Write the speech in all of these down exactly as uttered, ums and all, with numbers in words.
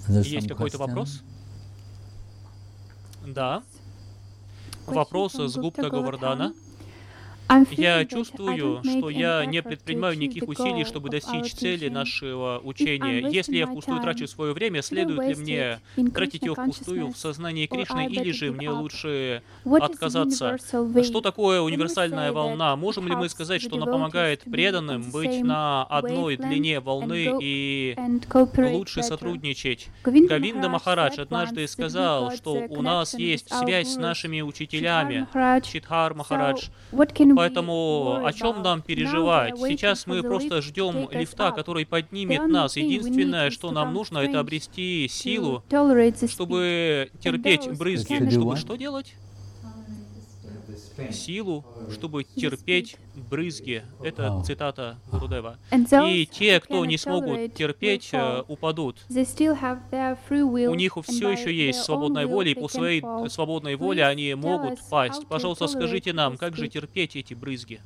Есть какой-то вопрос? Да. Вопрос с Гупта Говардана. Я чувствую, что я не предпринимаю никаких усилий, чтобы достичь цели нашего учения. Если я впустую трачу свое время, следует ли мне тратить его впустую в сознании Кришны, или же мне лучше отказаться? Что такое универсальная волна? Можем ли мы сказать, что она помогает преданным быть на одной длине волны и лучше сотрудничать? Говинда Махарадж однажды сказал, что у нас есть связь с нашими учителями, Читхар Махарадж. Поэтому о чем нам переживать? Сейчас мы просто ждем лифта, который поднимет нас. Единственное, что нам нужно, это обрести силу, чтобы терпеть брызги. Чтобы что делать? Силу, чтобы терпеть брызги. Это цитата Гурудева. И те, кто не смогут терпеть, упадут. У них все еще есть свободная воля, и по своей свободной воле они могут пасть. Пожалуйста, скажите нам, как же терпеть эти брызги?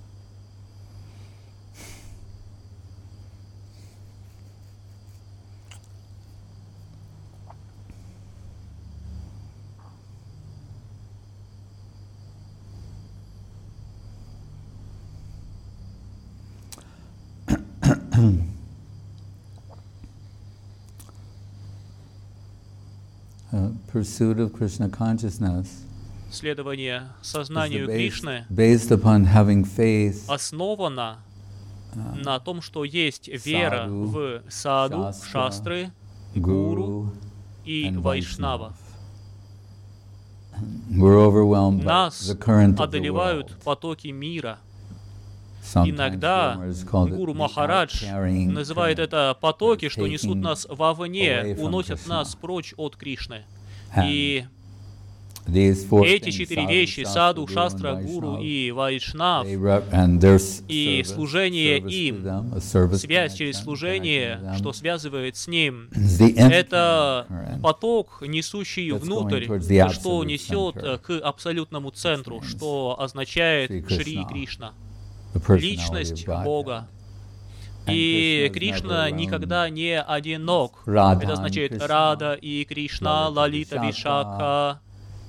Uh, pursuit of Krishna consciousness, следование сознанию Кришны based upon having faith, основано uh, на том, что есть вера sadhu, в саду, shastra, шастры, гуру и вайшнава. Нас одолевают потоки мира. Иногда Гуру Махарадж называет это потоки, что несут нас вовне, уносят нас прочь от Кришны. И эти четыре вещи — саду, шастра, гуру и вайшнав, и служение им, связь через служение, что связывает с ним, это поток, несущий внутрь, что несет к абсолютному центру, что означает Шри Кришна. Личность Бога. И Кришна никогда не одинок. Это значит Рада и Кришна, Лалита, Вишакха,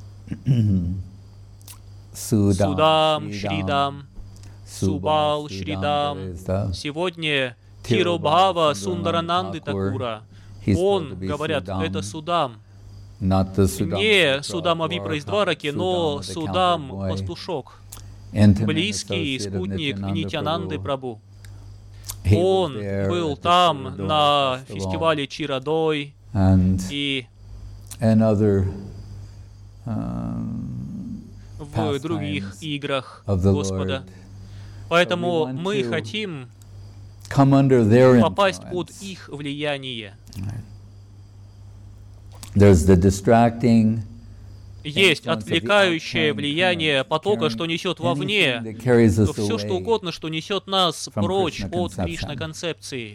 Судам, Шридам, Субал, Шридам. Сегодня Тирубхава Сундарананды Такура. Он, говорят, это Судам. Не Судам Авипраиздвараки, но Судам Пастушок. Близкий спутник Нитьянанды Прабху. Он был там на фестивале Чирадой и в других играх Господа. Поэтому мы хотим попасть под их влияние. Есть отвлекающее влияние потока, что несет вовне, то все что угодно, что несет нас прочь от Кришна-концепции.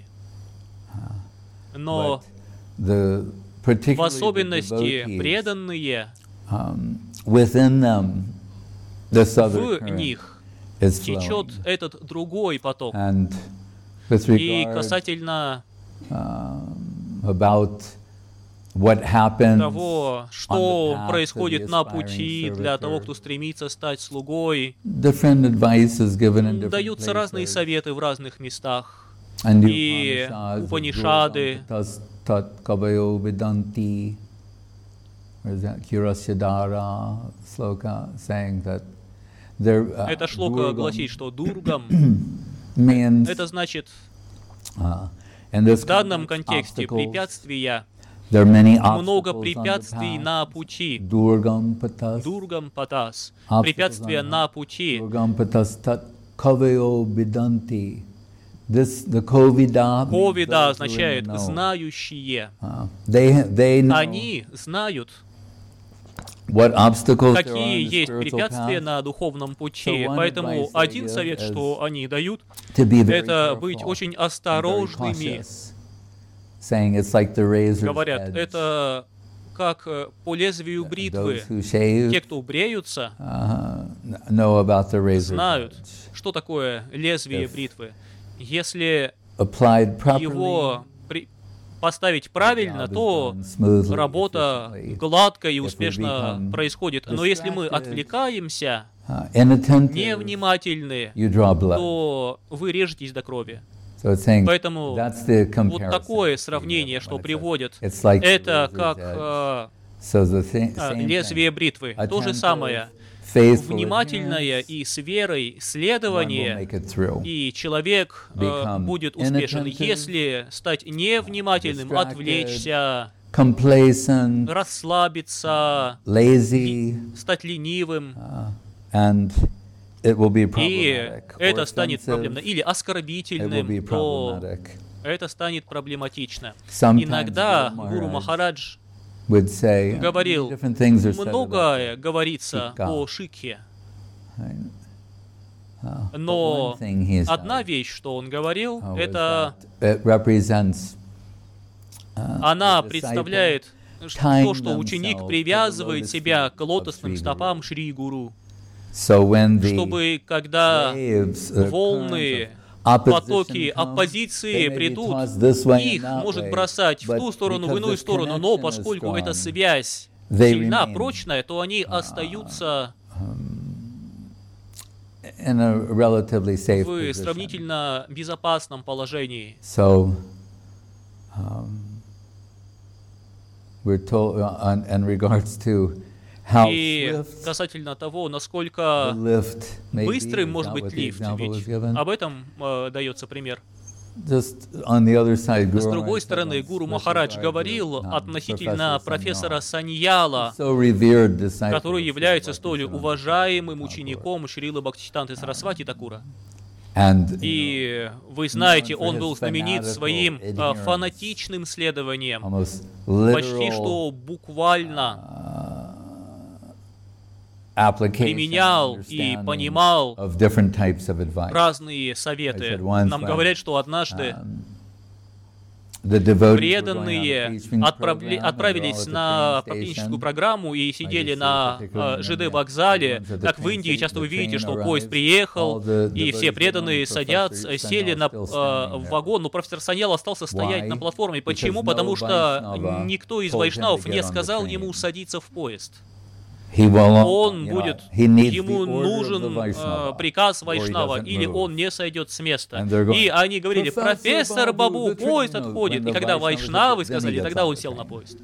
Но в особенности преданные, в них течет этот другой поток. И касательно того, что происходит на пути для того, кто стремится стать слугой, даются разные советы в разных местах. И Упанишады, эта шлока гласит, что Дургам — это значит в данном контексте препятствия. Много препятствий на пути. Дургам патас. Препятствия на пути. Ковида означает знающие. Они знают, какие есть препятствия на духовном пути. Поэтому один совет, что они дают, это быть очень осторожными. Говорят, это как по лезвию бритвы. Те, кто бреются, знают, что такое лезвие бритвы. Если его при... поставить правильно, то работа гладко и успешно происходит. Но если мы отвлекаемся, невнимательны, то вы режетесь до крови. Поэтому вот такое сравнение, что приводят, это как э, лезвие бритвы. То же самое. Внимательное и с верой следование, и человек э, будет успешен. Если стать невнимательным, отвлечься, расслабиться, стать ленивым, и это станет проблемно, или оскорбительным, то это станет проблематично. Иногда Гуру Махарадж говорил, многое говорится о шикхе, но одна вещь, что он говорил, это она представляет то, что ученик привязывает себя к лотосным стопам Шри Гуру, чтобы когда волны, потоки оппозиции придут, их может бросать в ту сторону, в иную сторону, но поскольку эта связь сильна, прочная, то они остаются в сравнительно безопасном положении. И касательно того, насколько быстрым может быть лифт, ведь об этом э, дается пример. С другой стороны, Гуру Махарадж говорил относительно профессора Саньяла, который является столь уважаемым учеником Шрилы Бхактисиданты Сарасвати Такура. И вы знаете, он был знаменит своим э, фанатичным следованием, почти что буквально применял и понимал разные советы. Нам говорят, что однажды преданные отправли, отправились на практическую программу и сидели на э, ЖД-вокзале. Как в Индии часто вы видите, что поезд приехал, и все преданные садятся, сели на, э, в вагон, но профессор Саньял остался стоять на платформе. Почему? Потому что никто из вайшнавов не сказал ему садиться в поезд. Он будет, ему нужен э, приказ вайшнава, или он не сойдет с места. И они говорили, профессор Бабу, поезд отходит. И когда вайшнавы сказали, тогда он сел на поезд.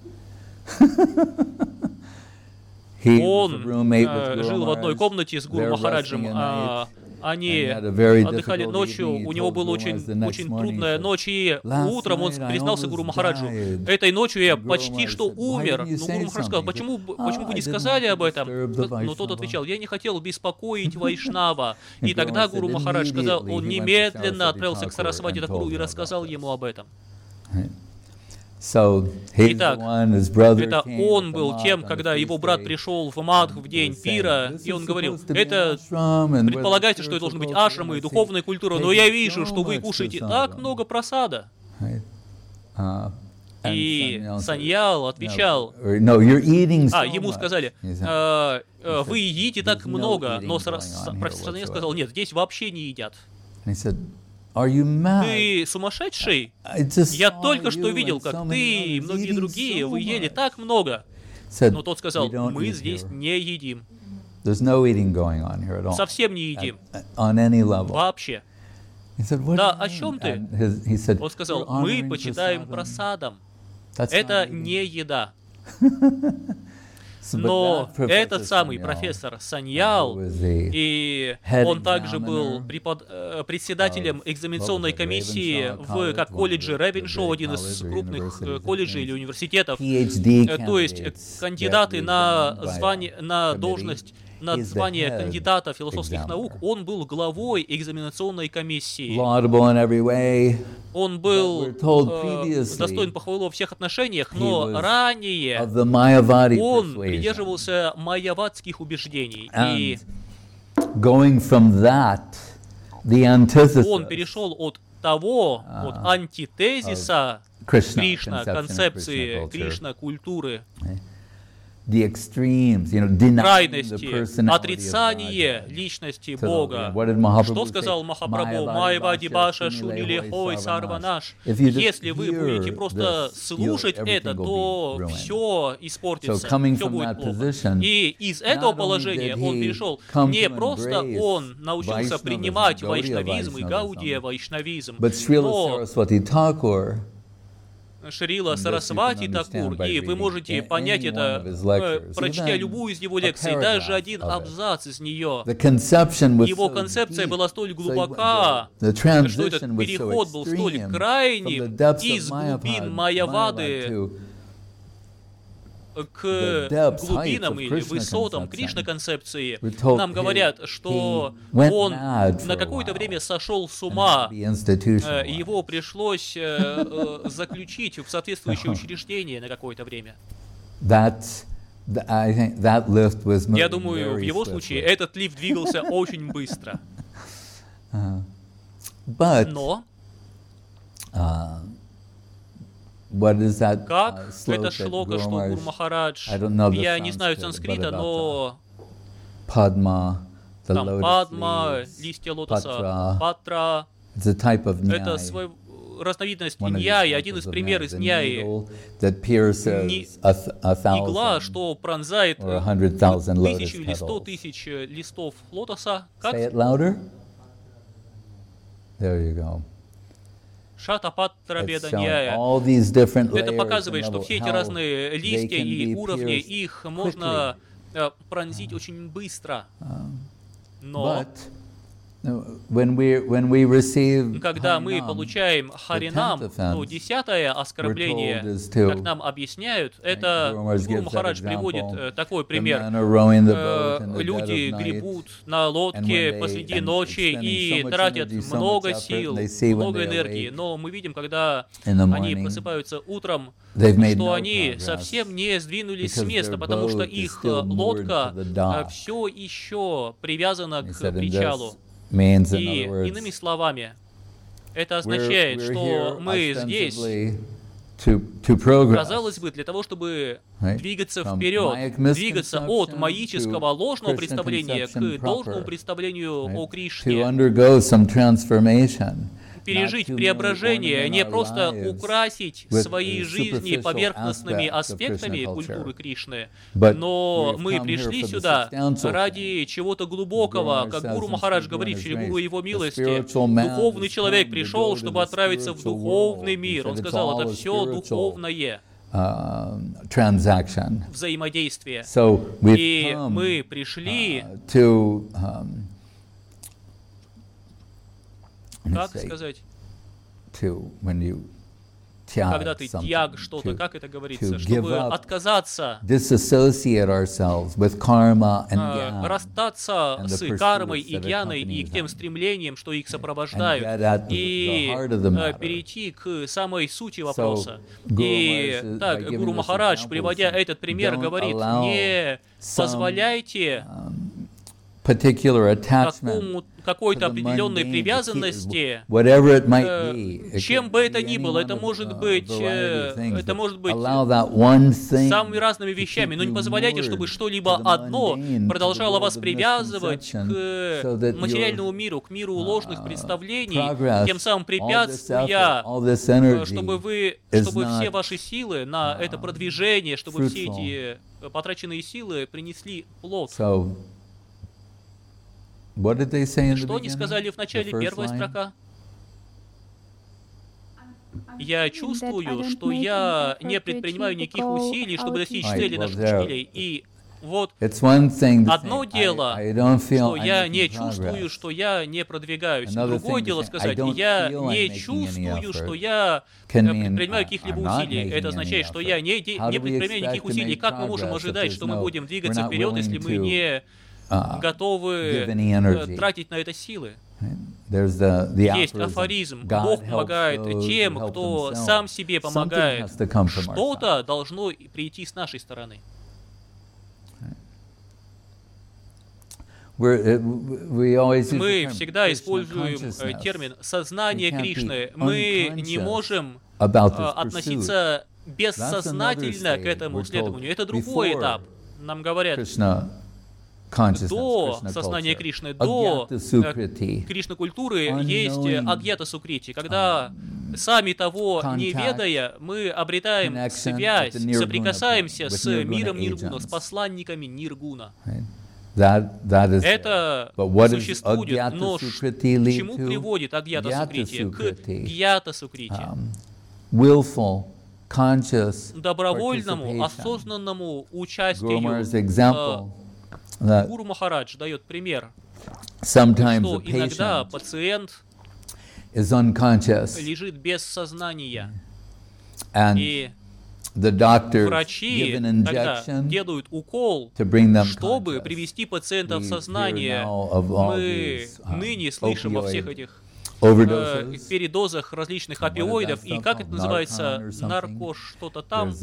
Он э, жил в одной комнате с Гуру Махараджем. А они отдыхали ночью, у него была очень, очень трудная ночь, и утром он признался Гуру Махараджу. Этой ночью я почти что умер. Но Гуру Махарадж сказал, почему, почему вы не сказали об этом? Но тот отвечал, я не хотел беспокоить вайшнава. И тогда Гуру Махарадж сказал, он немедленно отправился к Сарасвати Такуру и рассказал ему об этом. Итак, это он был тем, когда его брат пришел в Мадх в день пира, и он говорил, это предполагается, что это должны быть ашрамы и духовная культура, но я вижу, что вы кушаете так много прасада. И Саньял отвечал, а, ему сказали, а, вы едите так много, но профессор Саньял сказал, нет, здесь вообще не едят. Ты сумасшедший? Я только что видел, как ты и многие другие, вы ели так много. Но тот сказал, мы здесь не едим. Совсем не едим. Вообще. Да, о чем ты? Он сказал, мы почитаем прасадом. Это не еда. Но этот самый профессор Саньял, и он также был препод... председателем экзаменационной комиссии в как колледже Ревеншоу, один из крупных колледжей или университетов. То есть кандидаты на звание, на должность, на звание кандидата философских наук, он был главой экзаменационной комиссии. Он был э, достоин похвалы во всех отношениях, но ранее он придерживался майяватских убеждений. И он перешел от того, от антитезиса Кришна, концепции Кришна, культуры, the extremes, you know, denying the крайности, personality of отрицание God. личности So, Бога. what did Mahaprabhu Что say? сказал Махапрабху? Майя «Майва дибаша Вадибаша шунили Шуниле хой Хой сарванаш». If you just Если вы будете hear просто this, слушать you'll- это, everything will то be ruined. все So, испортится, coming все from будет that плохо. position, И из этого not only положения did он he перешел, come не to просто embrace он научился Vaishnavism, принимать Gaudiya вайшнавизм и Vaishnavism, Гаудия Вайшнавизм, but Srila но Saraswati Thakur, Шрила And this you Сарасвати can Такур, understand by и вы reading можете any понять one это, of his э, lectures, прочтя even любую из его a лекций, даже paragraph один of it. абзац из нее. the conception was Его so концепция deep, была столь so глубока, the, the что transition этот was so переход был столь extreme from the крайним depths из of глубин Mayavad, Майявады Mayavad to к the depths, глубинам heights of или Krishna высотам conception. Кришна-концепции. We're told Нам говорят, что he went он mad for на a какое-то while время сошел с and ума. had to be Э, institutionalized. Его пришлось э, э, заключить в соответствующее учреждение на какое-то время. That, th- I think that lift was Я moving думаю, в very его случае swiftly. этот лифт двигался очень быстро. But Но uh, what is that? как uh, это sloka that шлока, что Guru Гуру Maharaj- Махарадж, I don't know the я не знаю Sanskrit, санскрита, but about но Padma, the там lotus падма, leaves, листья лотоса, patra. патра, It's a type of это nyai. свой, разновидность One of the ньяи, один examples из of примеров nyai. из The ньяи. needle that pierces Не- a, th- a Игла, thousand что пронзает or a hundred thousand lotus тысячу или сто petals. тысяч листов лотоса. Как? Say it louder. There you go. Шатапатра It's беда showing ньяя. all these different Это layers показывает, and что level- все эти how разные they листья can и be уровни, pierced их можно quickly. э, пронзить очень быстро. Но But uh, when we when we receive когда мы Harinam, получаем Харинам, tenth offense, то десятое оскорбление, we're told is to- как нам объясняют, это Guru Maharaj Гуру gives that Махарадж приводит example. э, такой The пример. men are rowing the Э, boat in the dead Люди of night, гребут на and лодке when they- посреди and ночи expending и so much тратят energy, so много much effort, сил, and they see when много they энергии. awake Но мы видим, когда in the они morning, просыпаются утром, they've made что no они progress совсем не сдвинулись с because места, their потому что boat is их still moored лодка to the dock. все еще привязана He к said, and причалу. this means, in И other words, иными словами, это we're, означает, we're что here мы здесь, ostensibly to, to progress. казалось бы, для того, чтобы Right? двигаться From вперед, Mayak двигаться misconception от маического to ложного Krishna представления conception к должному proper, представлению right? о To Кришне, undergo some transformation. пережить not to преображение, merely не ornament our просто lives украсить with свои the жизни superficial поверхностными aspects of аспектами Krishna культуры culture. Кришны, But но we've мы come пришли here for the сюда substantial ради чего-то глубокого, Guru как Maharaj Гуру says in Махарадж Sri говорит в Guru's Шри Гуру grace, Его the милости, spiritual man духовный has человек come to пришел, go to чтобы the отправиться в spiritual духовный world. мир. He Он said it's сказал, all это a все spiritual, духовное um, transaction. взаимодействие. So we've И come мы пришли, uh, to um, let me как say, сказать, to when you tag когда ты something, тяг что-то, to как это говорится, to чтобы give up, отказаться, disassociate ourselves with karma and э, jnana, расстаться and the с кармой pursuits и that гьяной и accompany к тем them. стремлениям, что их and сопровождают, get at the, и the heart of the э, matter. перейти к самой сути вопроса. Guru И Maharaj, так, by giving Гуру this Махарадж, example, приводя said, этот пример, don't говорит, allow не some, позволяйте particular attachment какому, какой-то to the определенной mundane, привязанности, whatever it might э, be. It чем could бы это be ни any было, one это of, может uh, быть, variety э, of things, это but может быть allow that one thing самыми разными to вещами, keep но не you позволяйте, чтобы moored что-либо to the одно mundane, to the продолжало world вас of привязывать misconception, к so that your, материальному миру, к миру ложных uh, представлений, progress, тем самым all this препятствуя, effort, all this э, energy чтобы вы, is чтобы все not, ваши силы на это uh, продвижение, чтобы все fruitful. эти э, потраченные силы принесли плод. So, what did they say in the Что они beginning? сказали в The начале, first первая line? строка? Я чувствую, что я не предпринимаю никаких усилий, чтобы достичь Right, цели well, наших there- учителей. И вот It's one thing to одно think, дело, I, I don't feel что I'm я making не чувствую, progress. что я не продвигаюсь. Another Другое thing to дело say, сказать, I don't я feel I'm не making any чувствую, что effort я can э, mean предпринимаю I- каких-либо I'm not усилий. making Это any означает, что effort. я не, де- How не do we предпринимаю никаких expect to усилий. make Как мы можем progress if ожидать, there's что мы no- будем we're двигаться not вперед, если willing мы to, не uh, готовы give any э, energy? тратить на это силы? There's the, the Есть aphorism, афоризм. God Бог helps помогает those тем, who help кто themselves. сам себе Something помогает. has to come from our Что-то side. должно прийти с нашей стороны. We're, it, we always use the Мы term всегда Krishna используем э, consciousness термин «сознание We can't be Кришны». Мы не unconscious можем about э, this pursuit. относиться бессознательно к этому следованию. Это другой этап. Нам говорят, до сознания Кришны, до Кришна-культуры есть агьята-сукрити, когда, сами того не ведая, мы обретаем связь, соприкасаемся с миром ниргуна, с посланниками ниргуна. Это существует, но к чему приводит агьята-сукрити? К гьята-сукрити. Добровольному, осознанному участию. Гуру Махарадж дает пример, что иногда пациент лежит без сознания, и врачи тогда делают укол, чтобы привести пациента в сознание. Мы ныне слышим о всех этих э, передозах различных опиоидов, и как это называется, нарко что-то там.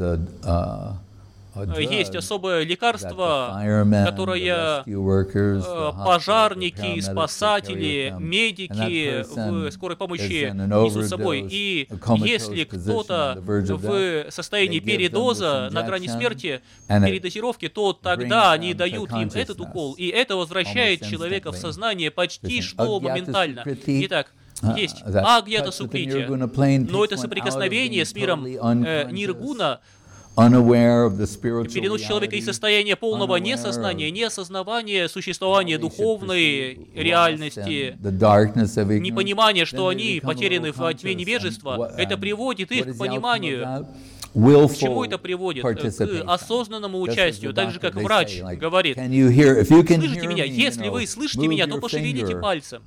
Есть особое лекарство, которое пожарники, спасатели, медики в скорой помощи несут с собой. И если кто-то в состоянии передоза, на грани смерти, передозировки, то тогда они дают им этот укол, и это возвращает человека в сознание почти что моментально. Итак, есть агьята-сукрити, но это соприкосновение с миром э, ниргуна переносит человека из состояния полного несознания, неосознавания существования духовной реальности, непонимания, что они потеряны в тьме невежества. Это приводит их к пониманию. К чему это приводит? К осознанному участию, так же, как врач говорит. Слышите меня? Если вы слышите меня, то пошевелите пальцем.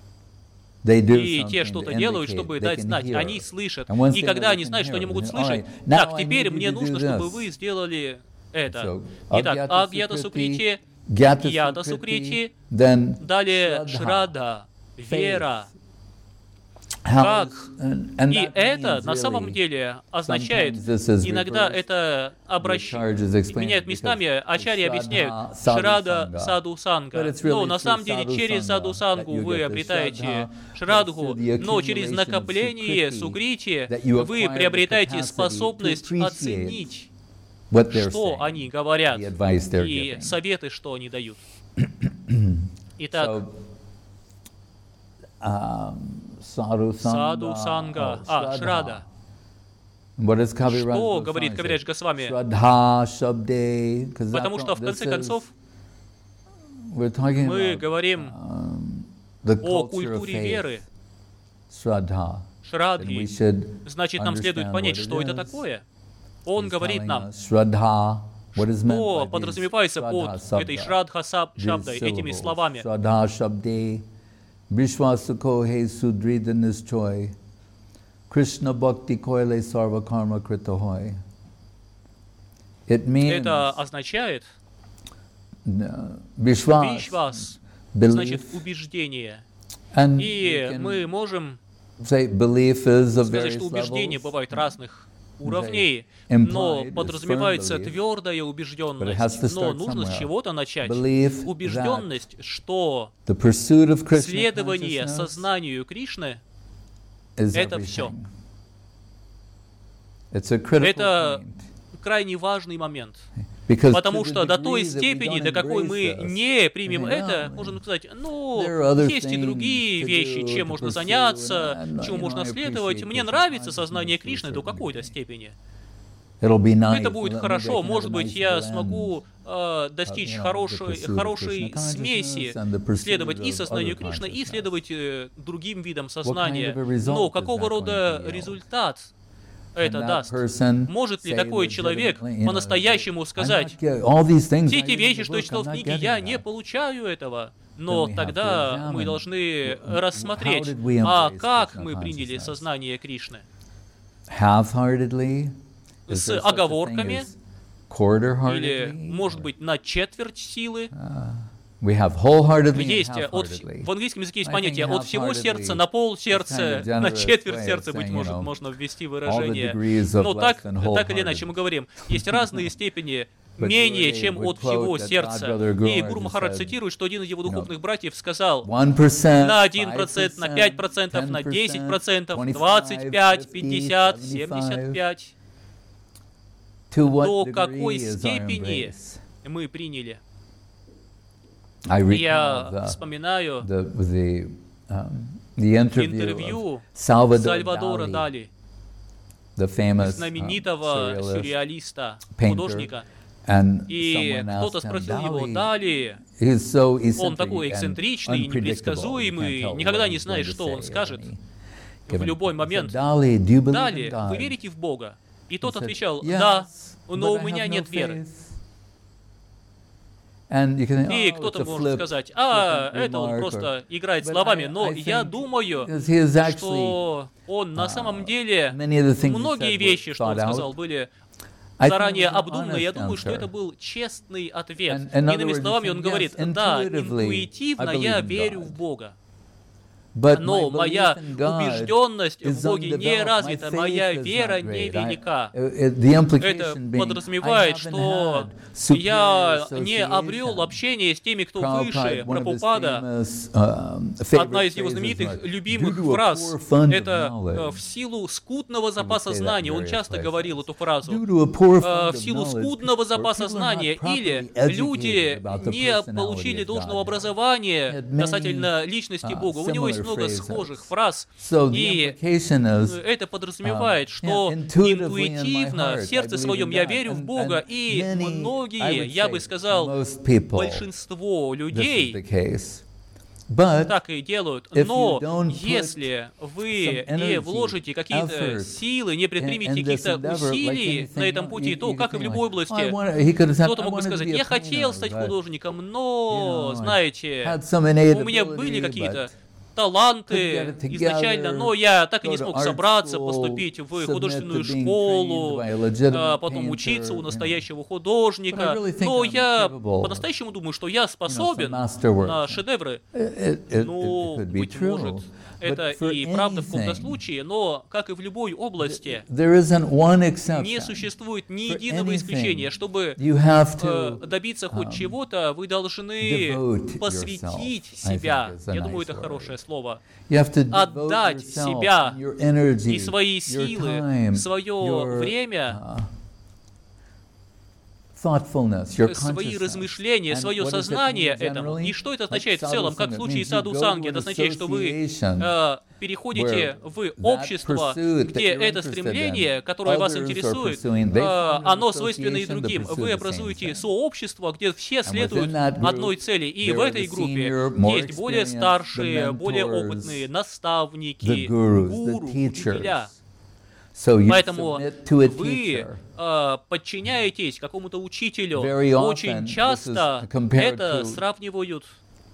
И те что-то делают, чтобы дать знать. Они слышат. И когда они знают, что они могут слышать, так, теперь мне нужно, чтобы вы сделали это. Итак, агьята-сукрити, гьята-сукрити, далее шрада, вера. Как? И это на самом деле означает, иногда это обращает, меняет местами, ачарьи объясняют, шрада саду санга. Но на самом деле через саду сангу вы обретаете шрадху, но через накопление сукрити вы приобретаете способность оценить, что они говорят, и советы, что они дают. Итак, Саду санга, а, шрада. Что говорит Кавирадж Госвами? Потому что, в конце концов, мы говорим о культуре веры, шрадхи. Значит, нам следует понять, что это такое. Он говорит нам, что подразумевается под этой шрадха шабдой, этими словами. Vishwasukho he sudrida nischoi, Krishna bhakti koile sarva karma krita hoy. Это означает вишвас, значит убеждение. И мы можем сказать, что убеждения бывают разных уровней, но подразумевается твердая убежденность. Но нужно с чего-то начать. Убежденность, что следование сознанию Кришны — это все. Это крайне важный момент. Потому что до той степени, до какой мы не примем это, можем сказать, ну, есть и другие вещи, чем можно заняться, чему можно следовать. Мне нравится сознание Кришны до какой-то степени. Это будет хорошо. Может быть, я смогу э, достичь хорошей, хорошей смеси, следовать и сознанию Кришны, и следовать э, другим видам сознания. Но какого рода результат это даст? Может ли такой человек по-настоящему сказать, все эти вещи, что я читал в книге, я не получаю этого? Но тогда мы должны рассмотреть, а как мы приняли сознание Кришны? С оговорками, или, может быть, на четверть силы. Есть, от, в английском языке есть понятие «от всего сердца на пол сердца, на четверть сердца», быть может, можно ввести выражение. Но так, так или иначе мы говорим, есть разные степени менее, чем от всего сердца. И Гуру Махарадж цитирует, что один из его духовных братьев сказал на один процент, на пять процентов, на десять процентов, двадцать пять, пятьдесят, семьдесят пять. до какой степени мы приняли. Я вспоминаю интервью Сальвадора Дали, знаменитого сюрреалиста, художника. И кто-то спросил его: Дали, он такой эксцентричный, непредсказуемый, никогда не знаешь, что он скажет в любой момент. Дали, вы верите в Бога? И тот отвечал: да, но у меня нет веры. И кто-то может сказать: а, это он просто играет словами. Но я думаю, что он на самом деле, многие вещи, что он сказал, были заранее обдуманно. Я думаю, что это был честный ответ. Иными словами, он говорит: да, интуитивно я верю в Бога. Но моя убежденность в Боге не развита, моя вера невелика. Это подразумевает, что я не обрел общение с теми, кто выше. Прабхупада, одна из его знаменитых любимых фраз, это «в силу скудного запаса знания». Он часто говорил эту фразу. «В силу скудного запаса знания» или «люди не получили должного образования касательно личности Бога». У него есть много схожих фраз, и это подразумевает, что интуитивно в сердце своем я верю в Бога, и многие, я бы сказал, большинство людей так и делают. Но если вы не вложите какие-то силы, не предпримете каких-то усилий на этом пути, то, как и в любой области, кто-то мог бы сказать: я хотел стать художником, но, знаете, у меня были какие-то таланты изначально, но я так и не смог собраться, поступить в художественную школу, а потом учиться у настоящего художника. Но я по-настоящему думаю, что я способен на шедевры. Ну, быть может, это и правда в каком-то случае, но, как и в любой области, не существует ни единого исключения. Чтобы э, добиться хоть чего-то, вы должны посвятить себя. Я думаю, это хорошее слово. Отдать себя и свои силы, свое время, свои размышления, свое сознание этому. И что это означает в целом, как в случае саду санги? Это означает, что вы э, переходите в общество, где это стремление, которое вас интересует, э, оно свойственно и другим. Вы образуете сообщество, где все следуют одной цели. И в этой группе есть более старшие, более опытные наставники, гуру, учителя. Поэтому вы э, подчиняетесь какому-то учителю. Очень часто это сравнивают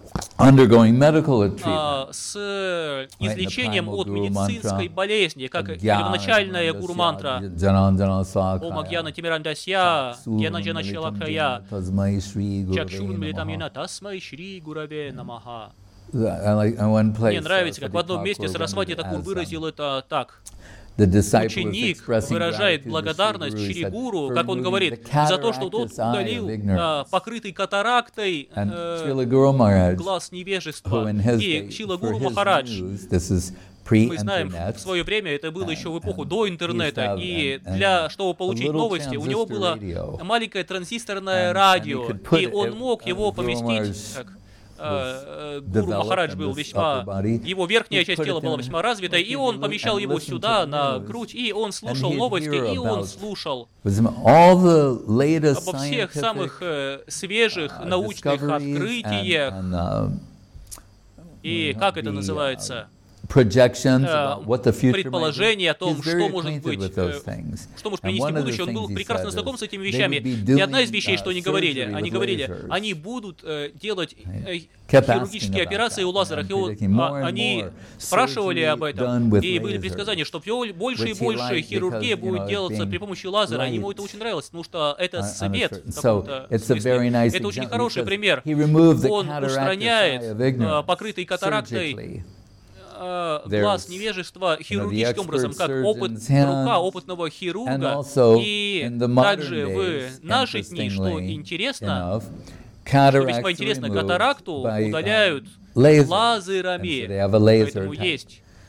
э, с излечением от медицинской болезни, как первоначальная гуру-мантра «Ом Агьяна Тимирандасья, Гьяна Джана Чилакхая, Чакшун Милитамьяна Тасмай Шри Гураве Намаха». Мне нравится, как в одном месте Сарасвати Такур выразил это так. Ученик выражает благодарность Шри Гуру, как он говорит, за то, что тот удалил а, покрытый катарактой э, глаз невежества. И Шрила Гуру Махарадж, мы знаем, в свое время, это было еще в эпоху до интернета, и для, чтобы получить новости, у него было маленькое транзисторное радио, и он мог его поместить, как Гуру Махарадж был весьма, его верхняя часть тела была весьма развитой, и он помещал его сюда, на грудь, и он слушал новости, и он слушал обо всех самых э, свежих научных открытиях, и как это называется? Предположение о том, что может быть, что может принести будущее. Он был прекрасно знаком с этими вещами. И одна из вещей, что они говорили, они говорили, они будут э, делать э, хирургические операции у лазерах. И он, а, они спрашивали об этом, и были предсказания, что больше и больше хирургия будет делаться при помощи лазера. Ему это очень нравилось, потому что это свет в каком-то смысле. Это очень хороший пример. Он устраняет э, покрытый катарактой глаз невежества хирургическим образом, как опыт, рука опытного хирурга. И также в наши дни, что интересно, что весьма интересно, катаракту удаляют лазерами. Поэтому есть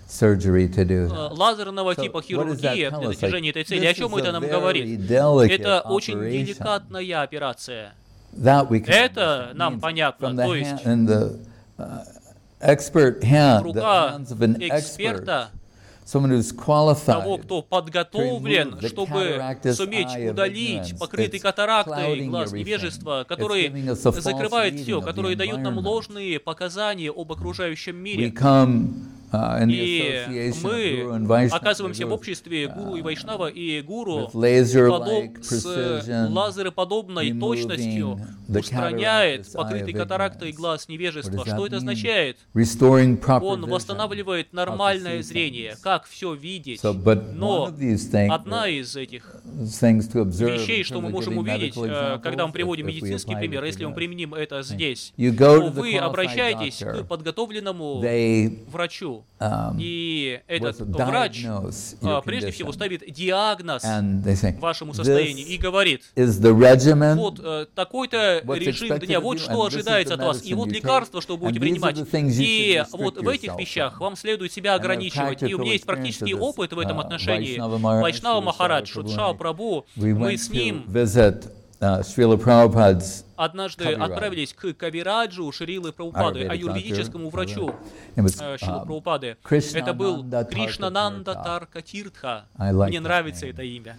surgery to do that. лазерного So, типа what does that хирургии tell для us? достижения этой Like, цели. О this чем is это a нам very говорит? delicate Это очень operation. деликатная операция. That we can Это understand. нам Means понятно. from the То есть hand- in the, uh, expert hand, the рука hands of an expert, эксперта, someone who's того, qualified кто подготовлен, to remove the чтобы cataractus суметь eye of удалить ignorance покрытый that's катарактой clouding глаз everything. невежества, It's который giving us a false закрывает reading все, of the который дает нам environment. ложные показания об окружающем We мире. come uh, in the И association of мы Guru and Vaishnava оказываемся в with, обществе гуру и вайшнава, и гуру with laser-like подоб- с precision, лазероподобной removing точностью the устраняет cataractus eye покрытый of катарактой ignorance. глаз What невежества. does Что that это mean? означает? Restoring proper Он vision, восстанавливает how to нормальное see зрение, things. как все видеть. So, but one Но of these things, одна из этих things to observe вещей, in что мы terms of можем giving увидеть, medical э, когда мы examples, приводим if- if we медицинский apply пример, it если to мы that. применим это здесь, You go то to the вы qualified обращаетесь doctor. к подготовленному They врачу, um, и этот will врач diagnose а, your прежде всего condition. ставит диагноз And they say, вашему состоянию и this говорит: is the regimen, вот э, такой-то what's режим expected дня, of вот you, что and this is ожидается the от вас, и medicine вот you лекарства, take, что вы and будете these are принимать. the things you И should вот restrict в этих yourself вещах from. вам следует себя And a ограничивать. И у меня есть practical практический experience of this, опыт в этом uh, отношении. Vaishnava Maharaj, Вайшнава Srila Махарадж, Prabhu, Шутшава Прабhu, we мы went с to ним visit uh, Srila Prabhupada's однажды Кавираджа. отправились к Кавираджу Шрилы Прабхупады, Ayurvedic аюрведическому doctor. врачу It was, э, Шрилы uh, Прабхупады. Krishnananda Это был Tarka Кришнананда Tirtha. Тарка Тиртха. I like Мне that нравится name. это имя.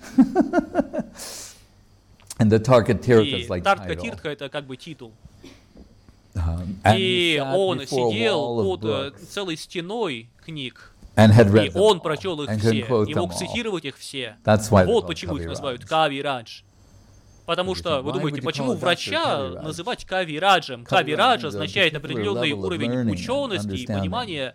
And the Tarka Tirtha И is like Тартка title. Тиртха — это как бы титул. Um, and he И sat он before a сидел wall of под э, books целой стеной книг, and had и read them он all прочел их and все, couldn't quote и them мог all. цитировать их все. That's why they're Вот called почему их Kaviraj. называют Кавирадж. Потому что, вы Why думаете, would you почему call a doctor врача Kaviraj? называть Кавираджем? Kaviraj Кавирадж is a означает particular определенный level of уровень learning and учености и understanding. понимания,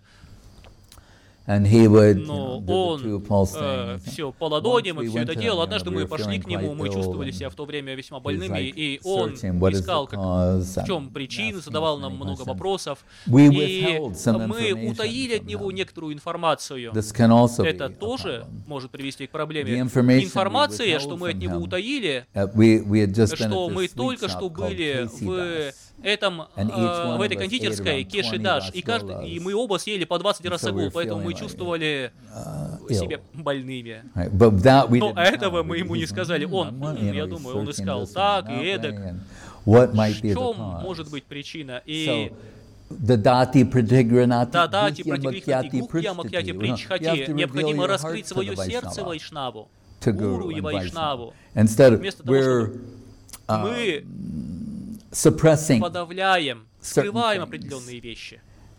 And he would, you но know, do the two он pulse э, things. все по ладоням Once и we все went это to делал. him, Однажды we мы were пошли feeling к нему, quite мы ill, чувствовали and себя в то время весьма he's больными, like и он searching what is искал, the как, cause в чем and причина, asking задавал us нам many много questions. вопросов, We и withheld some мы information утаили от from него him. некоторую информацию. This can also be Это a тоже problem. может привести к The проблеме. information we Информация, withheld что мы от from него him, утаили, Uh, we, we had just been что at мы this sweet только что shop called были Casey в Das. этом, And each э, one в of этой us кондитерской ate around Кеши twenty Даш, и, каждый, Rasgulas. и мы оба съели по двадцать So we рассагул, were поэтому мы feeling like, чувствовали uh, себя ill. больными. Right, but that we Но didn't tell этого him. мы We- ему не he's сказали. like, Он, "Hmm, I'm, «М, you я know, думаю, он searching искал this and так и that way, эдак. and what might В be the чем cause?" может быть причина? So, И Дадати Притигранати Дадати Гухья Пратигрихати Макьяти Гухья Макьяти Причтати. You know, you have Причхати. to reveal Необходимо your heart раскрыть to свое the сердце Vaishnava, Вайшнаву, to Гуру Guru и and Вайшнаву. Vaishnava. Instead of Вместо того, we're чтобы uh, мы suppressing подавляем, скрываем things. определенные вещи.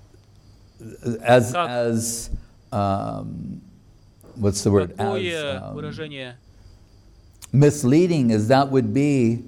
as Как? as um, what's the word? As Такое um, выражение misleading as that would be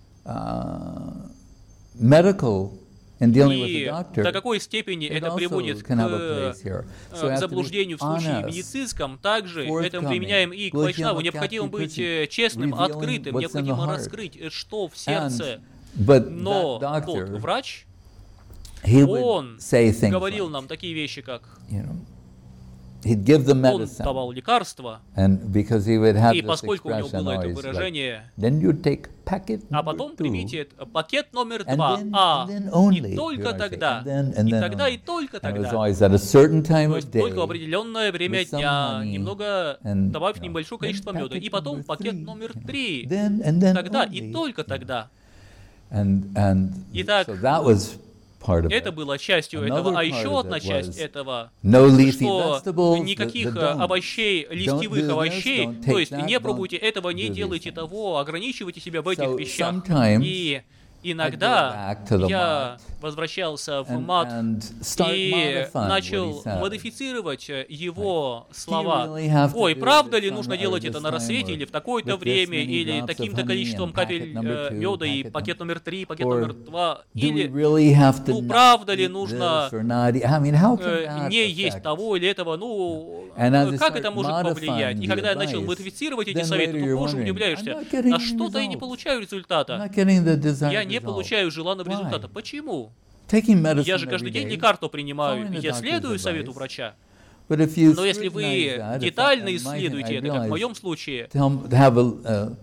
uh, medical in dealing with и a doctor. до какой степени it это also приводит к can have a place here. So we э, have to be заблуждению в случае honest, медицинском, также это мы forthcoming. применяем и к Гухья Вайшнаву. Макьяти Необходимо быть э, Причхати. честным, Revealing открытым, what's in the необходимо heart. раскрыть, э, что в And- сердце. but Но that тот doctor, врач, he он would say things говорил like, нам такие вещи, как you know, he'd give the он medicine, давал лекарства, and because he would have и this поскольку у него expression было это always, like, выражение, then you take packet а number потом two, примите это- пакет номер and два, then- а, and then only, и только you know, тогда, and then- and и then тогда, only. и только And it was тогда. always at a certain time То of есть только в day, определенное время with some дня, honey, немного and, добавив you know, небольшое then количество меда, packet и потом number пакет three, номер you know. три. Then, and then Тогда only, и только you know. тогда. And, and Итак, so that was part of Это it. было частью Another этого, а part еще of одна it часть was этого, No leafy что vegetables, никаких the, the don't. овощей, листьевых do this, овощей, don't то take есть that, не don't пробуйте этого, не do these делайте things. того, ограничивайте себя в этих So вещах. sometimes И иногда I'd go back to the я mat возвращался в and- мат and start и modifying what начал he said. модифицировать его слова. really have to Ой, do правда this ли on нужно or делать this это на time рассвете or или в такое-то with this время, many или drops of таким-то honey количеством and капель packet number two, меда и packet пакет num- номер три, пакет or номер два, Do we или really have to ну, not правда ли eat нужно this or not eat- I mean, how can э, that не есть affect? того или этого, ну, And as you как start это может modifying повлиять? И the когда я начал advice, модифицировать эти then советы, later то you're позже wondering, удивляешься, I'm not getting а any что-то я не results. получаю I'm результата. not getting the desired Я не result. получаю желанного Why? результата. Почему? Taking medicine Я же каждый every день day, лекарства принимаю, following the я doctor's следую совету advice. врача. But if you Но если вы scrutinize that, if I- детально in my- исследуете I это, как в realize моем случае, to have a, uh,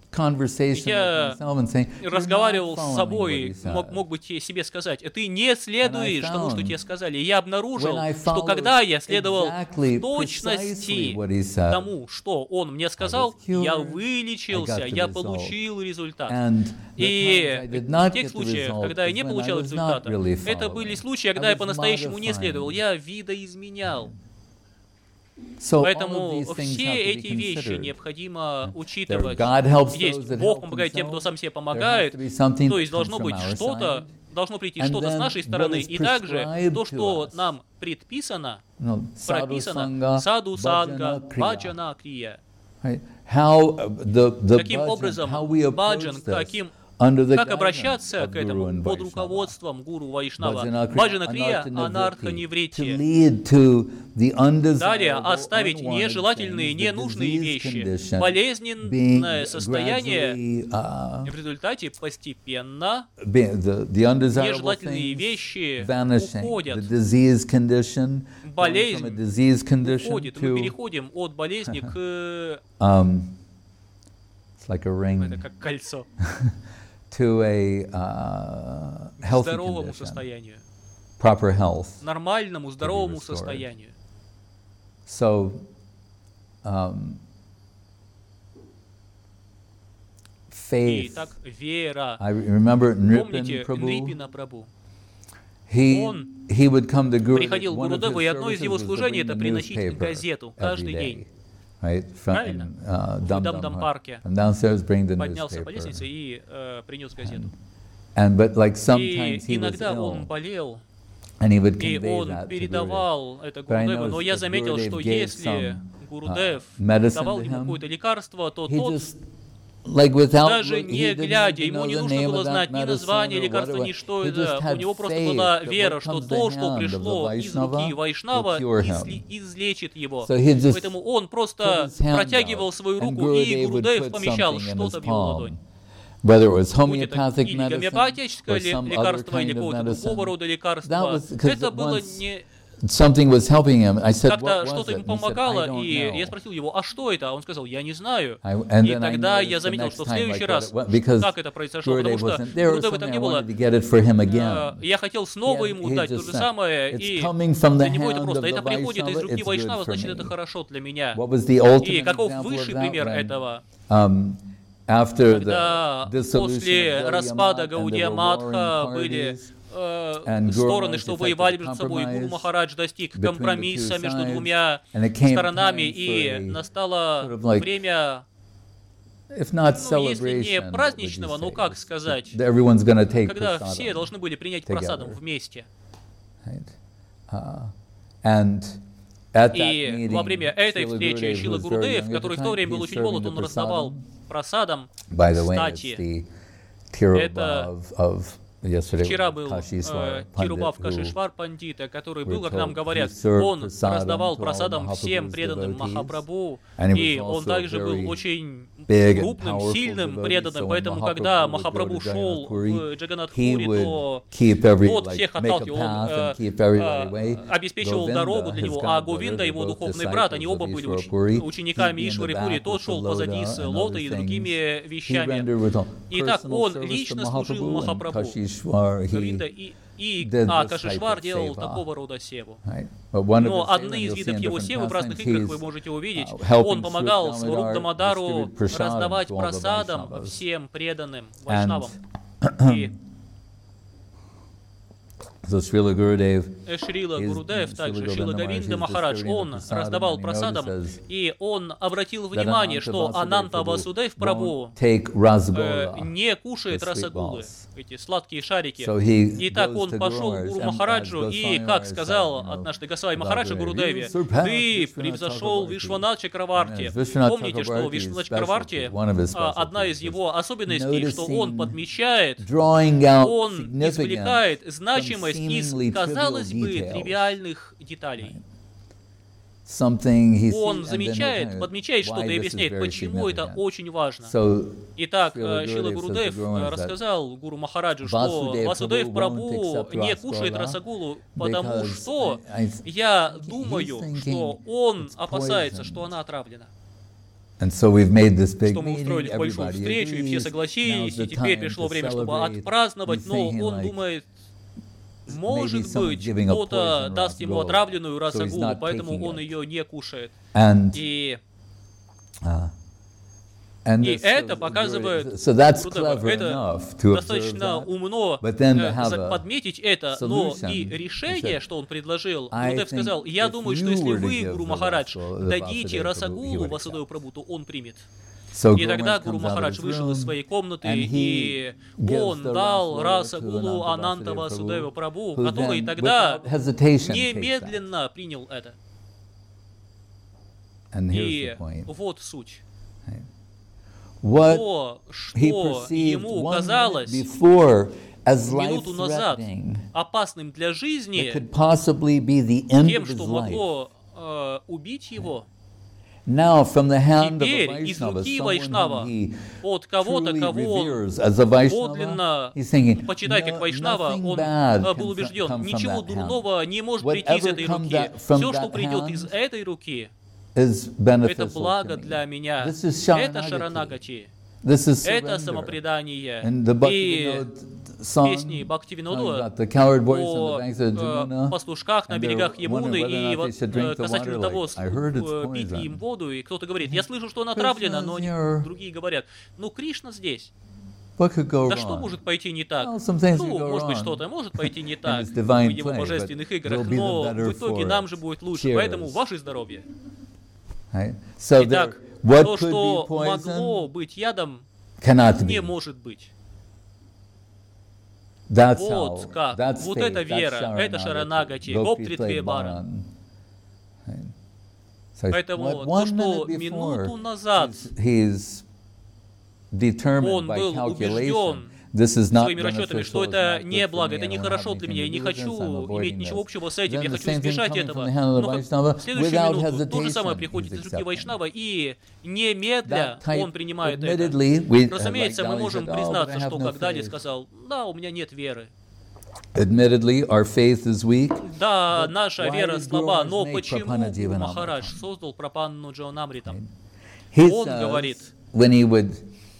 я разговаривал с собой, мог, мог бы тебе сказать, ты не следуешь тому, что тебе сказали. И я обнаружил, что когда я следовал в точности тому, что он мне сказал, я вылечился, я получил результат. И в тех случаях, когда я не получал результата, это были случаи, когда я по-настоящему не следовал, я видоизменял. Поэтому все эти вещи необходимо учитывать. Есть Бог помогает тем, кто сам себе помогает, то есть должно быть что-то, должно прийти что-то с нашей стороны, и также то, что нам предписано, прописано, саду санга, баджана крия. Каким образом баджан, каким как обращаться к этому под руководством гуру Вайшнава? Баджана крия анартха ниврити. Далее оставить нежелательные, ненужные вещи. Болезненное состояние в результате постепенно нежелательные вещи уходят. Болезнь уходит. Мы переходим от болезни к... Это как кольцо. To a uh, healthy здоровому condition, состоянию, proper health, нормальному, здоровому состоянию. So, um, faith. Итак, вера. I remember Помните Нрипина Прабху? Он приходил к Гурудеву, и одно из его служений — это приносить газету каждый день. Right? Правильно? Uh, в Дам-Дам-парке поднялся по лестнице и э, принес газету. And, but, like, и иногда он болел, и он передавал это Гурудеву, но я заметил, что если Гурудев давал ему какое-то лекарство, то тот, даже не глядя, ему не нужно было знать ни название лекарства, ни что это. У него просто была вера, что то, что пришло из руки Вайшнава, излечит его. Поэтому он просто протягивал свою руку, и Гурудев помещал что-то в его ладонь. Будь это или гомеопатическое лекарство, или какого-то другого рода лекарства, это было не... Something was helping him. I said, Как-то what was что-то it? ему He said, помогало, I don't и know. я спросил его, а что это? Он сказал, я не знаю. I- and И then I тогда noticed я the заметил, next что в time, следующий like, раз, what- because как это произошло, потому Gurudev что wasn't there or Гурудева something, там I не было. wanted to get it for him again. Э, Я хотел снова He- ему he дать то just же said, самое, "It's и coming from the для него это hand просто. of Это the приходит из Vaishnava, руки it's Вайшнава, good for значит, me." это хорошо для меня. What was the И ultimate каков example of высший that пример when, этого? um, after Когда the dissolution после of распада Gaudия Гаудия Мат Матха and the были warring э, and Guru стороны, Maharaj что effected воевали a между собой, и Гуру compromise Махарадж достиг between the two компромисса между sides, двумя and it came сторонами, time и for a настало sort of like, время, if not ну, если не celebration, what would you праздничного, say? ну как сказать, That everyone's gonna take когда prasadam. все должны были принять together. просадом вместе. Right? Uh, and at that И meeting, во время этой Srila встречи Gurudev Шила was very Гурудев, young at который the в то time, время he был was очень serving молод, the он раздавал prasadam. просадом. By the way, it's Кстати, the Tirubhav это of yesterday вчера was был Kashishwar э, Pandit, Тирубав who Кашишвар Пандита, который we're был, как нам told, говорят, he served он prasadam раздавал to all просадом всем Mahaprabhu's преданным devotees, Махапрабху, and he was и он also также был very очень big and крупным, powerful сильным devotee, преданным, so when поэтому когда Mahaprabhu would go Махапрабху to шел Jagannath Puri, в he Джаганатхури, то would keep every, тот like, всех make a отталкивал, он path э, and keep everybody э, away. обеспечивал Govinda, дорогу для his него, а godbrother, Говинда, they're его both духовный брат, они disciples оба of были Ishvara уч- Puri. учениками He'd be in the Ишвары back Пури, with тот the шел позади loda с and лотой и other другими things. He вещами. rendered with Итак, personal он service to лично служил Mahaprabhu, and Махапрабху. Kashishwar, he Говинда и, и did а this Кашишвар type of делал seva. такого рода севу. Right? But one of Но his одни seva, из you'll see видов in его different севы в разных pastimes, играх вы he's, можете увидеть. uh, helping Он помогал Swarup Сваруб Damodar Дамодару distribute prasadam раздавать to all the просадом Vaishnavas. всем преданным And вайшнавам. И so Srila Gurudev, Шрила his- Гурудев, Srila также Govinda Шрила Maharaj, Говинда he's Махарадж, distributing он the prasadam, раздавал and he просадом, notices и он обратил that внимание, Ananta что Vasudeva Ананта Prabhu Васудев won't Прабху take э, rasgola, не кушает the sweet расагулы, balls. эти сладкие шарики. So he И так goes он to пошел к Guru Гуру Maharaj, and Махараджу, as и, Goswami как Maharaj сказал said, you know, однажды Госвами about Махараджа Gurudev, Гурудеве, "You surpassed ты Vishwanath превзошел Chakravarti." Вишванат Чакраварти. And Vishwanath Помните, что Chakravarti's Вишванат specialty, Чакраварти, one of his а, одна specialties из его is особенностей, что он noticing, подмечает, drawing out он significance извлекает from значимость из, seemingly казалось trivial бы, details. тривиальных деталей. Something he Он sees, and then he'll замечает, kind of, подмечает why что-то и this is объясняет, very почему это significant. очень важно. So, Итак, Шрила Шрила Гурудев Гурудев says to Guru Maharaj рассказал Гуру Махараджу, что Vasudeva Васудев Prabhu Прабху won't accept не кушает rasagula расагулу, потому because что I- I- я he's думаю, thinking что он it's опасается, poisoned. что она отравлена. And so we've made this big что мы устроили meeting, большую everybody встречу, и все agrees, согласились, now's и the теперь time пришло to время, чтобы celebrate. отпраздновать, He's но thinking он like, думает, может someone's быть, giving a кто-то poison даст ему rasgul, отравленную so he's расагулу, not поэтому taking он it. ее не кушает. And, И, uh, and и this, это so, показывает, so that's Рудева, clever это enough to observe достаточно that. умно But then to э, have за- a подметить это, но solution, и he решение, said, что он предложил, I Рудев think сказал, я if думаю, что you если were to вы, give Гуру the Махарадж, Rasagul, the дадите Vasudeva Prabhu, he расагулу would Васудеву accept. Прабху, то он примет. So И тогда Guru Гуру Maharaj comes out of Махарадж his вышел из room, своей комнаты, and и he gives он the дал Rasagula расагулу to Ананта Ananta Васудева Vasudeva Прабху, who который then, тогда without hesitation, takes that. немедленно принял это. And here's И the point. вот суть. What То, he что perceived ему one minute казалось before as минуту назад life-threatening, опасным для that жизни, could possibly be the end тем, of his что life. могло э, убить его, Now, from the hand of a теперь из Vaishnava, руки someone Вайшнава, whom he от кого-то, truly кого он reveres as a Vaishnava, подлинно he's thinking, почитает как "No- Вайшнава, nothing он bad э, can был fr- убежден, come from ничего that hand. дурного не может прийти из Whatever этой comes руки. that- from Все, что that придет hand из этой руки, is это beneficial благо to me." для меня. This is Это Sharanagati. Шаранагати. This is Это surrender. самопредание. And the И Bhaktivinoda song, песни Бхактивинода talking about the coward boys on the о banks of э, Jamuna, пастушках на and they're берегах wondering Ямуны whether or и not they should drink э, the касательно water, того, like, "I heard it's э, пить ли им poison." воду, и кто-то говорит, я слышу, что она отравлена, но они- Krishna's here. другие говорят, ну Кришна здесь. What could go Да wrong? что может пойти не так? Well, some things Ну, could go может быть, wrong что-то может пойти не in так his divine в его play, божественных but играх, will be the но better в итоге for нам же будет лучше, Cheers. поэтому ваше здоровье. Right? So there, Итак, what то, could be что могло poison быть ядом, cannot не be. может быть. That's Вот how. как. That's Вот faith. это That's вера, это Шаранагати, Gopri Гоптри Bharan. Right? So Поэтому what- то, one что minute минуту before, назад he's, he's determined он by был calculation. убежден This is not своими расчетами, что beneficial, это it's not не good for благо, me, это I не don't хорошо have для anything меня, я to не do with this, I'm хочу иметь avoiding ничего this. общего с этим, Then я the хочу same thing избежать coming этого. from the hand of the Но как Vaishnava, в следующую without минуту то же самое hesitation, приходит he's из руки accepting. Вайшнава, и немедля That type, он принимает это. admittedly, we, Разумеется, like мы Dali можем said, "Oh, but I признаться, have что no как Дали faith." сказал, да, у меня нет веры. Admittedly, our faith is weak. Да, But наша why вера did слаба, Guru но make почему Prapana Гуру Jivanamritam? Махарадж создал Прапанну Дживанамритам? He Он says, говорит, when he would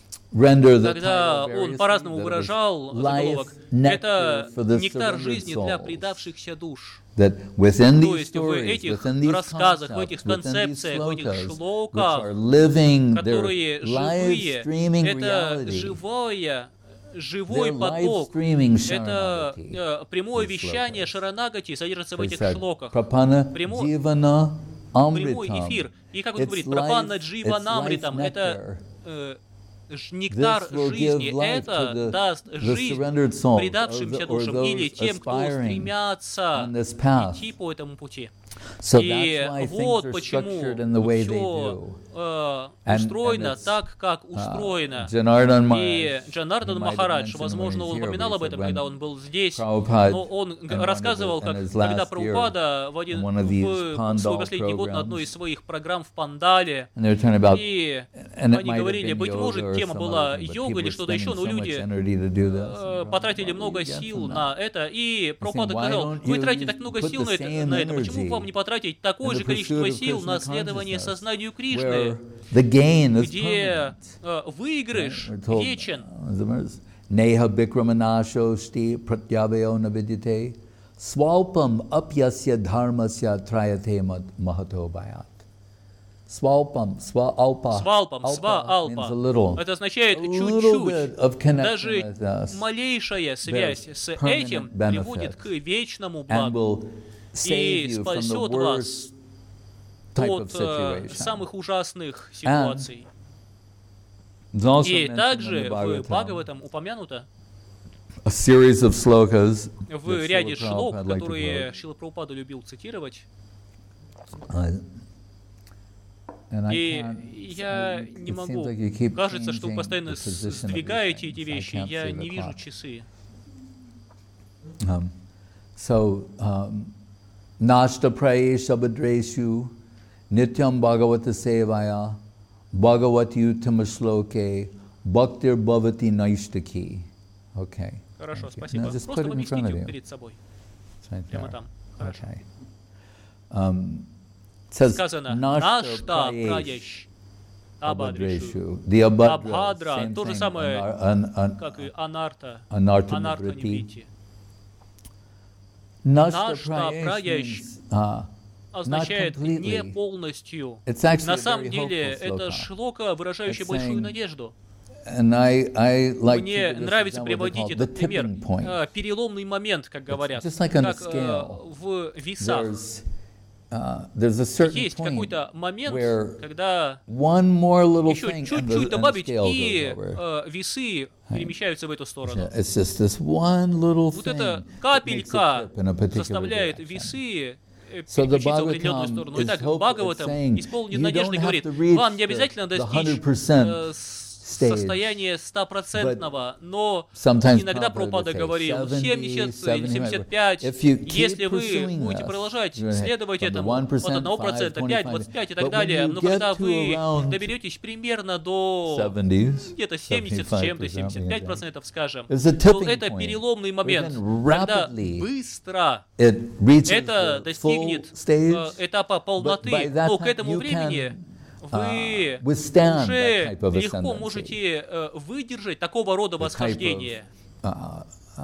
render the когда title он variously, по-разному that it was выражал life заголовок, nectar это for the нектар surrendered жизни для souls. предавшихся душ. That within То these есть в stories, этих within these рассказах, в этих concepts, within these концепциях, в этих slokas, which шлоках, are living, they're которые live живые, streaming это reality, живое, живой they're live поток, streaming это Sharanagati. э, прямое these вещание slokas. Шаранагати содержится в So he этих said, шлоках. Prapana Прямо- Jivana Прямой Amritam. эфир. И как он It's говорит, life- Прапанна it's Дживанамритам, life это nectar. э, ж- нектар This will give жизни, life это to the- даст the жизнь surrendered souls, предавшимся or the- or душам или those тем, кто aspiring стремятся on this path. идти по этому пути. So И that's why вот things are почему structured in the way they все do. э, устроено And- and it's, так, как Uh, устроено. Janardhan И Maharaj, Джанардан he might have Махарадж, mentioned возможно, when he's он here, упоминал but об he этом, said когда when он был здесь, Prabhupada но он г- in one of рассказывал, the- как in his когда last Прабхупада в, один, in one of these в Pandal свой последний год на одной programs, из своих программ в Пандале, and they were talking about, и and it они might have говорили, been быть yoga может, or тема some была other thing, but йога people или were что-то еще, spending но so much люди energy to do this. э, And потратили what do много you get сил from на that? это, и saying, Прабхупада why сказал, don't вы you тратите так много put сил the на это, same на это, почему energy бы вам не потратить такое in же the количество pursuit of сил на Krishna следование consciousness, сознанию Кришны, where the gain is где permanent? э, выигрыш We're told, вечен? uh, the verse, Neha Bikramanasho Shti Pratyavayo Navidyate Swalpam Apyasya Dharmasya Trayate Mahato Bhayat. Swalpam, Swa Alpa. Свалпам, сва Alpa means алпа. a little. Это означает A little bit чуть-чуть. of connection Даже with us малейшая связь с permanent этим benefit приводит к вечному and благу will save и you from the спасет worst вас type of от э, situation. самых ужасных ситуаций. It's also И mentioned in также the в Bhagavatam, Бхагаватам упомянуто a series of slokas в that ряде Srila шлок, Prabhupada liked to которые quote. Шрила Прабхупада любил цитировать. Uh, and I И can't- я it не seems могу. like you keep Кажется, что вы changing постоянно the position of your сдвигаете эти things. I вещи. can't Я see the не вижу clock. часы. Um, so, um, Nashta Praesha Bhadreshu Nityam Bhagavata Sevaya Bhagavati Uttama Bhaktir Bhavati Naishtaki. Okay. Хорошо, Okay. спасибо. Now just Просто put it in front of поместите you. перед собой. It's right Прямо there. там. Хорошо. Okay. Um, it says Сказано, Nashta Нашта Prayesh. Праеш. Abhadreshu. The Abhadra, Абхадра, то же самое, an, an, как и Анарта, Anartha Анарта Nivritti. Ниврити. Nashta Nashta Prayesh Prayesh means, uh, означает not не completely. полностью. It's actually На a самом very деле hopeful это sloka. шлока, выражающая It's большую saying, надежду. And I, I like Мне to нравится what they приводить call этот the пример. tipping point. Э, Переломный момент, как говорят. just like on a Как scale. э, в весах. There's, uh, there's a certain Есть point какой-то момент, where когда one more little еще thing and the, чуть-чуть and the добавить, scale и goes over. э, весы перемещаются в эту сторону. It's just this one little Вот thing эта that makes it капелька tip in a particular заставляет direction. весы э, So the переключиться в определенную Bhagavatam сторону. is Итак, hope, it's Бхагаватам saying исполнен you надежды don't have говорит, to reach вам не the, обязательно the достичь one hundred percent э, состояние стопроцентного, но sometimes иногда Прабхупада Prabhupada would say говорил seventy, семьдесят или seventy-five. семьдесят пять, If you keep если вы pursuing будете this, продолжать you're gonna следовать have from the этому one от percent, одного five, процента, пять, двадцать пять и так But when далее, you но get когда to вы around доберетесь примерно до seventies, где-то семьдесят с чем-то, семьдесят пять процентов, скажем, There's a то tipping это point переломный момент, where then когда rapidly быстро it reaches это the full достигнет stage, э, этапа but by полноты, that но к time этому you времени can вы uh, withstand that уже type of легко ascendancy. можете э, выдержать такого рода The type of, восхождение, uh,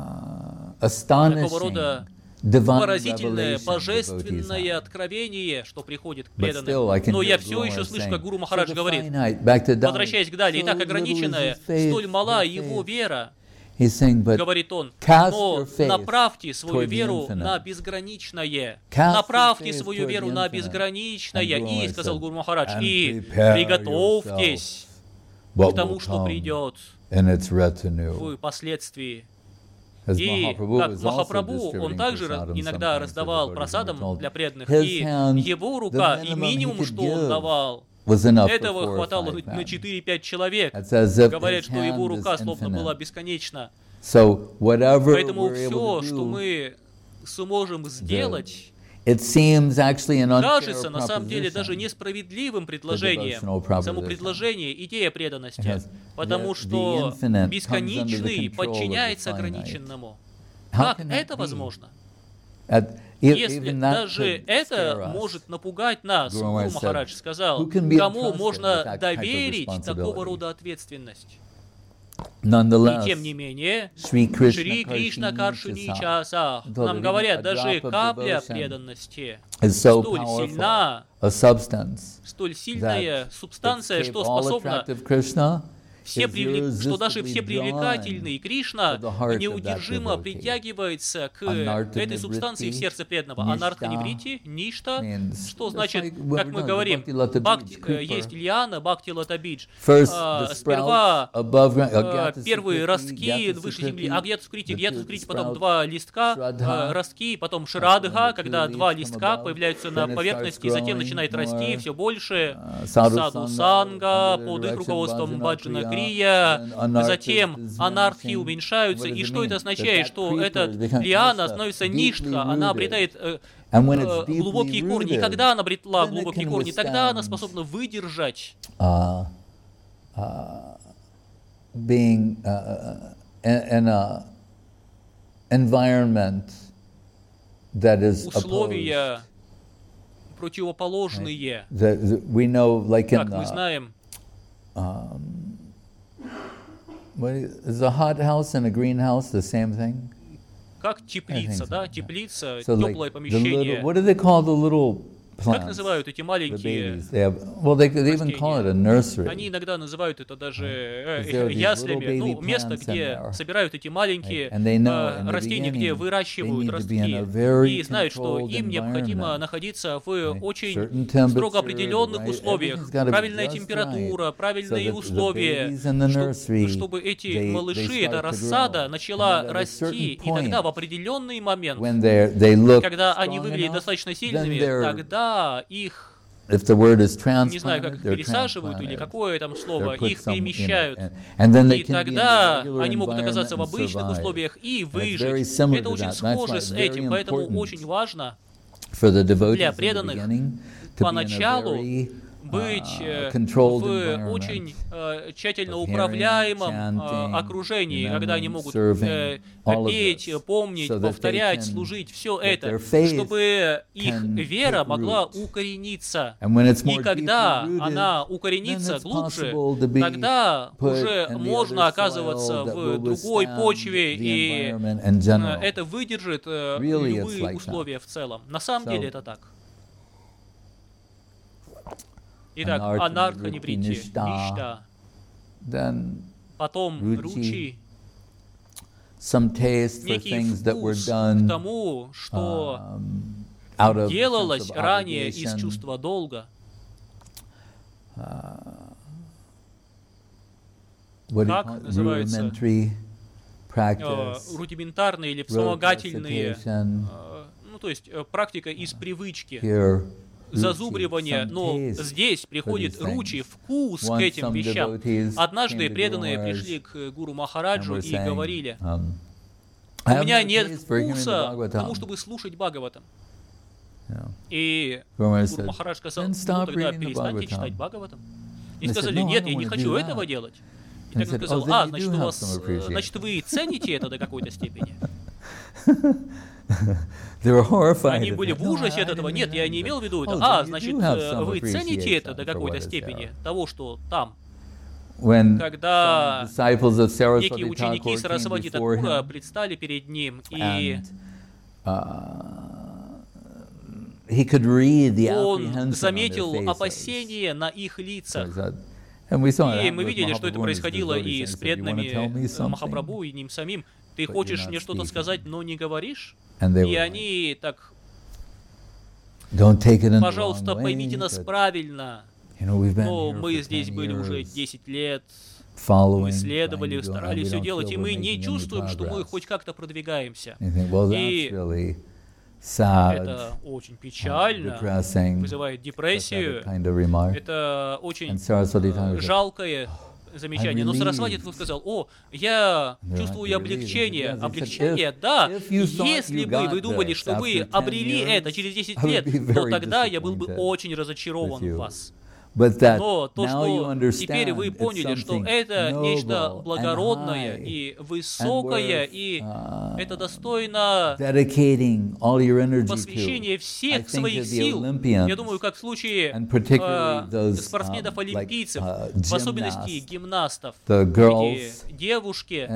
uh, astonishing, такого рода divine поразительное, revelation devotees божественное have. откровение, что приходит к But still, I преданным. can Но я hear все Guru еще Maharaj слышу, saying, как Гуру "So Махарадж the говорит, finite, back to Dhamma, возвращаясь к Дали, so итак, little is ограниченная, his faith, столь мала his его faith." вера, He's saying, but говорит он, cast но your faith направьте свою toward the веру infinite. на безграничное. Cast Направьте your faith свою toward веру the на infinite. безграничное. And Guru И, Maharaj сказал said, Гуру Махарадж, "And и prepare приготовьтесь what к тому, will что come придет in its retinue." в последствии. As И Mahaprabhu как was also Махапрабху, он distributing также prasadam иногда sometimes to раздавал devotees, просадам and we're told для преданных, his и hand, его the рука, и minimum he минимум, could что он give, давал, was enough for этого four or хватало five на men. четыре-пять человек. It's as if Говорят, his что его hand рука is словно infinite. была бесконечна. So whatever Поэтому we're able все, to что do, мы сможем сделать, it seems actually an unfair кажется на самом деле даже proposition. несправедливым предложением. devotional proposition. Само предложение, идея преданности. Yes. Потому The- что the infinite comes under the бесконечный control of the подчиняется finite. ограниченному. How Как can that это be? возможно? At- e- Если even that даже could это scare us. может напугать нас, Guru Гуру Maharaj said, Махарадж сказал, "Who can be кому entrusted можно with that type of доверить такого responsibility?" рода ответственность? И Nonetheless, тем не менее, Шри Кришна Шри Кришна Каршини Каршини Часа Часа told нам that говорят, even a даже drop of капля devotion преданности is so столь powerful сильна, a substance столь сильная that субстанция, escape что all способна attractive Krishna все is привлек- что даже все irresistibly привлекательный drawn Кришна to the heart of that неудержимо devotee. притягивается к Анарта этой субстанции в ниврити, сердце преданного. ништа Анарта ниврити, ништа, means- что it's значит, like what как we're мы doing, говорим, Bhakti Lata бхакти, Beach, э, Creeper. есть лиана, бхакти лата бидж. First, А, the Сперва sprouts above ground, э, Agyata первые Sukriti, ростки Agyata выше Sukriti, земли, агьят скрити, the агьят two скрити, потом sprouts, два листка, Shraddha, э, ростки, потом шрадха, when the когда two два leaves come листка above, появляются then на it поверхности, starts затем growing начинает расти more, все больше. uh, Sadhu Саду Sangha, Санга, under the под их direction руководством Bhajana Баджана Kriya, Крия, then anarthas затем is анархи diminishing. уменьшаются. What does И it что это mean? означает? That Что that эта creeper becomes лиана nishta, становится deeply ништха, она rooted. обретает э, And when э, it's deeply глубокие корни. И rooted, когда она обретла then it глубокие can корни, тогда она withstand, способна выдержать uh, uh, being uh, in, in a environment that is opposed. условия противоположные. That, that we know, like in Как мы the, знаем, um, what is, is a hot house and a greenhouse the same thing? как теплица, so, да, yeah. теплица, So like теплое the little, помещение. what do they call the little Как plants? называют эти The маленькие? babies. They have, well, they, they even call it a nursery. Они иногда называют это даже э, Because there are these яслями, little ну, baby место, plants in где there. собирают эти маленькие And they know э, in the растения, где beginning выращивают they need to be in a ростки, very и знают, что controlled им необходимо environment. находиться в Right? очень Certain temperature, строго определенных right? условиях, Everything's gotta be правильная just температура, right. правильные So that the условия, babies in the чтоб- nursery, чтобы эти they- малыши, they эта start to рассада grow. начала And at a расти, certain и тогда point, в определенный момент, when they're, they look когда они strong выглядят enough, достаточно then сильными, they're, тогда их, if the word is не знаю, как transplanted, их they're пересаживают или transplanted. какое там слово, They're put их some, you know, перемещают. and- and then they И can be in the тогда regular они могут оказаться в environment and обычных survive. условиях и And it's very выжить. similar Это to очень that. That's why схоже it's с very этим, поэтому important очень важно for the devotees для in the преданных beginning to be in a поначалу very быть uh, в очень uh, тщательно управляемом uh, окружении, когда они могут uh, петь, помнить, so повторять, служить, все это, чтобы их вера могла укорениться. И когда она укоренится глубже, тогда уже можно оказываться в другой почве, и uh, это выдержит uh, любые условия в целом. На самом деле это так. Итак, анарха неврити, ништа, потом ручи, некий вкус к тому, что делалось ранее из чувства долга. Как называется? Рудиментарные или вспомогательные, ну то есть практика из привычки. Зазубривание, но здесь приходит ручи, вкус к этим вещам. Однажды преданные пришли к гуру Махараджу и говорили: у меня нет вкуса к тому, чтобы слушать Бхагаватам. И гуру Махарадж сказал: ну тогда перестаньте читать Бхагаватам. И сказали: нет, я не хочу этого делать. И так он сказал: а, значит, у вас, значит, вы цените это до какой-то степени. Они были в ужасе от этого. Нет, я не имел в виду это. А, значит, вы цените это до какой-то степени, того, что там. Когда некие ученики Сарасвати Такура предстали перед ним, и он заметил опасения на их лицах. И мы видели, что это происходило и с преданными Махапрабху, и ним самим. Ты хочешь мне что-то сказать, но не говоришь? И они так: пожалуйста, поймите нас правильно. Но мы здесь были уже десять лет, мы следовали, старались все делать, и мы не чувствуем, что мы хоть как-то продвигаемся. И это очень печально, вызывает депрессию, это очень жалкое замечание. Но Сарасвати тут сказал: о, я чувствую облегчение. Облегчение, да. Если бы вы думали, что вы обрели это через десять лет, то тогда я был бы очень разочарован в вас. Но то, что теперь вы поняли, что это нечто благородное и высокое, и это достойно посвящения всех своих сил. Я думаю, как в случае э, спортсменов-олимпийцев, в особенности гимнастов, эти девушки,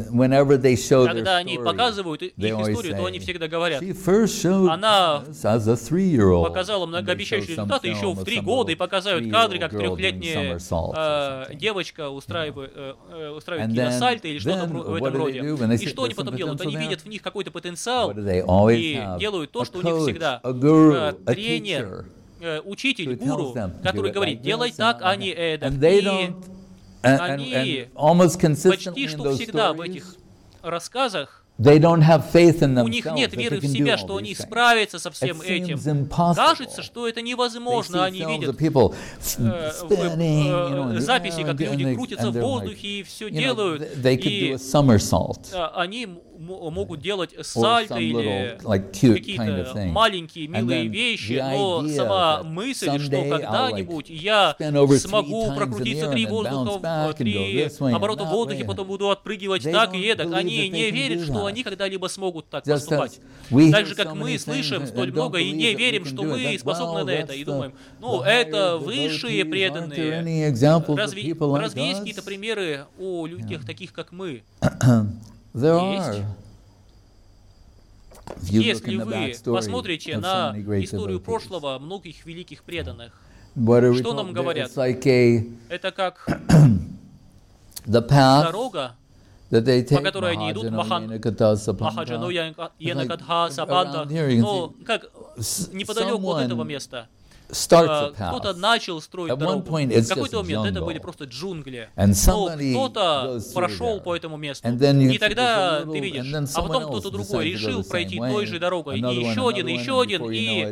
когда они показывают их историю, то они всегда говорят: она показала многообещающие результаты еще в три года, и показывают кадры, как трехлетняя э, девочка устраивает, э, устраивает киносальто или что-то в этом роде. И что они потом делают? Они видят в них какой-то потенциал и делают то, что у них всегда. Э, тренер, э, учитель, гуру, который говорит: делай так, а не эдак. И они почти что всегда в этих рассказах, They don't have faith in у них нет веры в себя, что они справятся со всем этим. Кажется, что это невозможно. Они видят э, э, записи, как люди крутятся в воздухе и все делают. И э, они могут делать сальто или какие-то маленькие милые вещи, но сама мысль, что когда-нибудь я смогу прокрутиться три воздуха, три оборота в воздухе, потом буду отпрыгивать так и эдак, они не верят, что они когда-либо смогут так поступать. Так же, как мы слышим столь много и не верим, что мы способны на это, и думаем: ну, это высшие преданные. Разве, разве есть какие-то примеры о людях, таких как мы? Есть. Если вы посмотрите на историю прошлого многих великих преданных, что нам говорят? Это как дорога, по которой они идут, Махаджану Янакадха Сабанта, но как неподалеку от этого места кто-то начал строить дорогу. В какой-то момент это были просто джунгли. Но кто-то прошел по этому месту. И тогда ты видишь, а потом кто-то другой решил пройти той же дорогой. И еще один, и еще один. И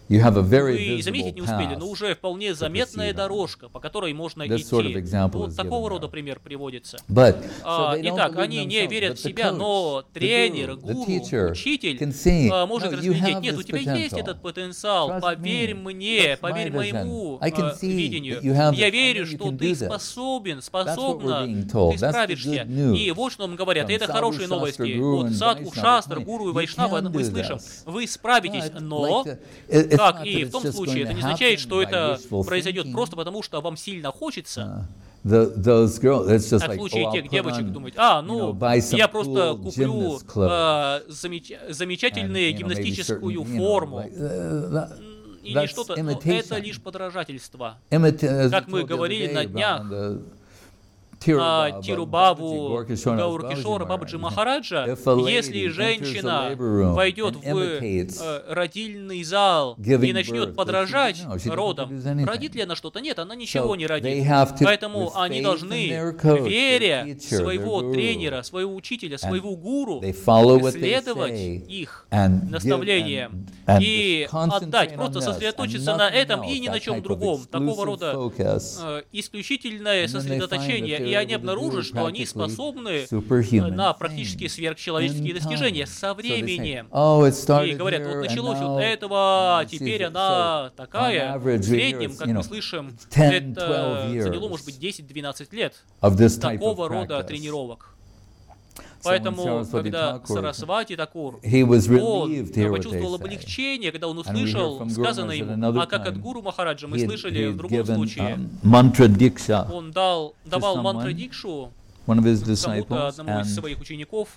you have a very вы visible заметить не успели, но path уже вполне заметная proceed on. дорожка, по которой можно This sort of идти. example Вот is такого given рода there. пример приводится. But, so А, they don't Итак, believe они in не themselves, верят but в the себя, coach, но the тренер, guru, the гуру, teacher учитель can see, а, может no, you разглядеть, have нет, у this тебя есть potential. этот потенциал, Trust поверь me. мне, That's my поверь vision. моему I can а, see видению. that you have Я it. I верю, know you что can ты do this. способен, That's what we're способна, being told. ты That's the справишься. good news. И вот что нам говорят, From это хорошие Sadhu, новости. Shastra, Guru, Вот and Садху, Vaishnava, Шастр, you Гуру и can Вайшнава, мы do слышим, this. вы справитесь, But, но, like the- it- it's как not и that в том it's just случае, going это to не означает, happen что by это wishful произойдет thinking. просто потому, что вам сильно хочется. The, those girls, it's just Как в like, случае oh, I'll тех put девочек on, думать, а, you ну, know, buy some я просто cool куплю gymnast clothes. а, замеч- замечательную and, you know, maybe гимнастическую certain, you know, форму. like, uh, that- Или that's что-то, но imitation. это лишь подражательство. Imita- as Как we мы told the other говорили day на about днях, the а, Tirubhava, Тирубаву, Babaji, Gaurkishora, Гауркишора, Babaji Бабаджи Maharaj. Махараджа, If a lady если enters the женщина labor room войдет and в imitates э, родильный зал giving и начнет birth, подражать no, she doesn't родам, produce anything. родит ли она что-то? Нет, она ничего So не they родит. have to, Поэтому with они faith должны, in their coach, their веря teacher, своего their guru, тренера, своего учителя, своего гуру, they follow what they следовать say их and give- наставлениям and- and и just отдать, concentrate просто on this сосредоточиться and на nothing этом else, и ни that на чем type of другом. Такого exclusive рода focus. э, исключительное And then they find сосредоточение, that и they're они able to do обнаружат, что они practically способны э, superhuman на практически things сверхчеловеческие in достижения time. со So they say, временем. oh, it И started говорят, here, вот and началось now, от этого, uh, теперь see, она so, такая. on В average, we hear среднем, it's, как you мы know, слышим, ten, это twelve заняло, years может быть, десять-двенадцать лет of this type of такого рода practice. тренировок. So when Поэтому, Saraswati когда Thakur, Сарасвати Такур, he was он relieved to hear what почувствовал they say. облегчение, когда он And we hear услышал from Guru сказанное Maharaj at ему, another а как от time, Гуру Махараджа мы he had- слышали he в had другом given, случае. um, mantra diksha, Он дал, давал someone, мантру-дикшу one of his кому-то, disciples, одному из and своих учеников,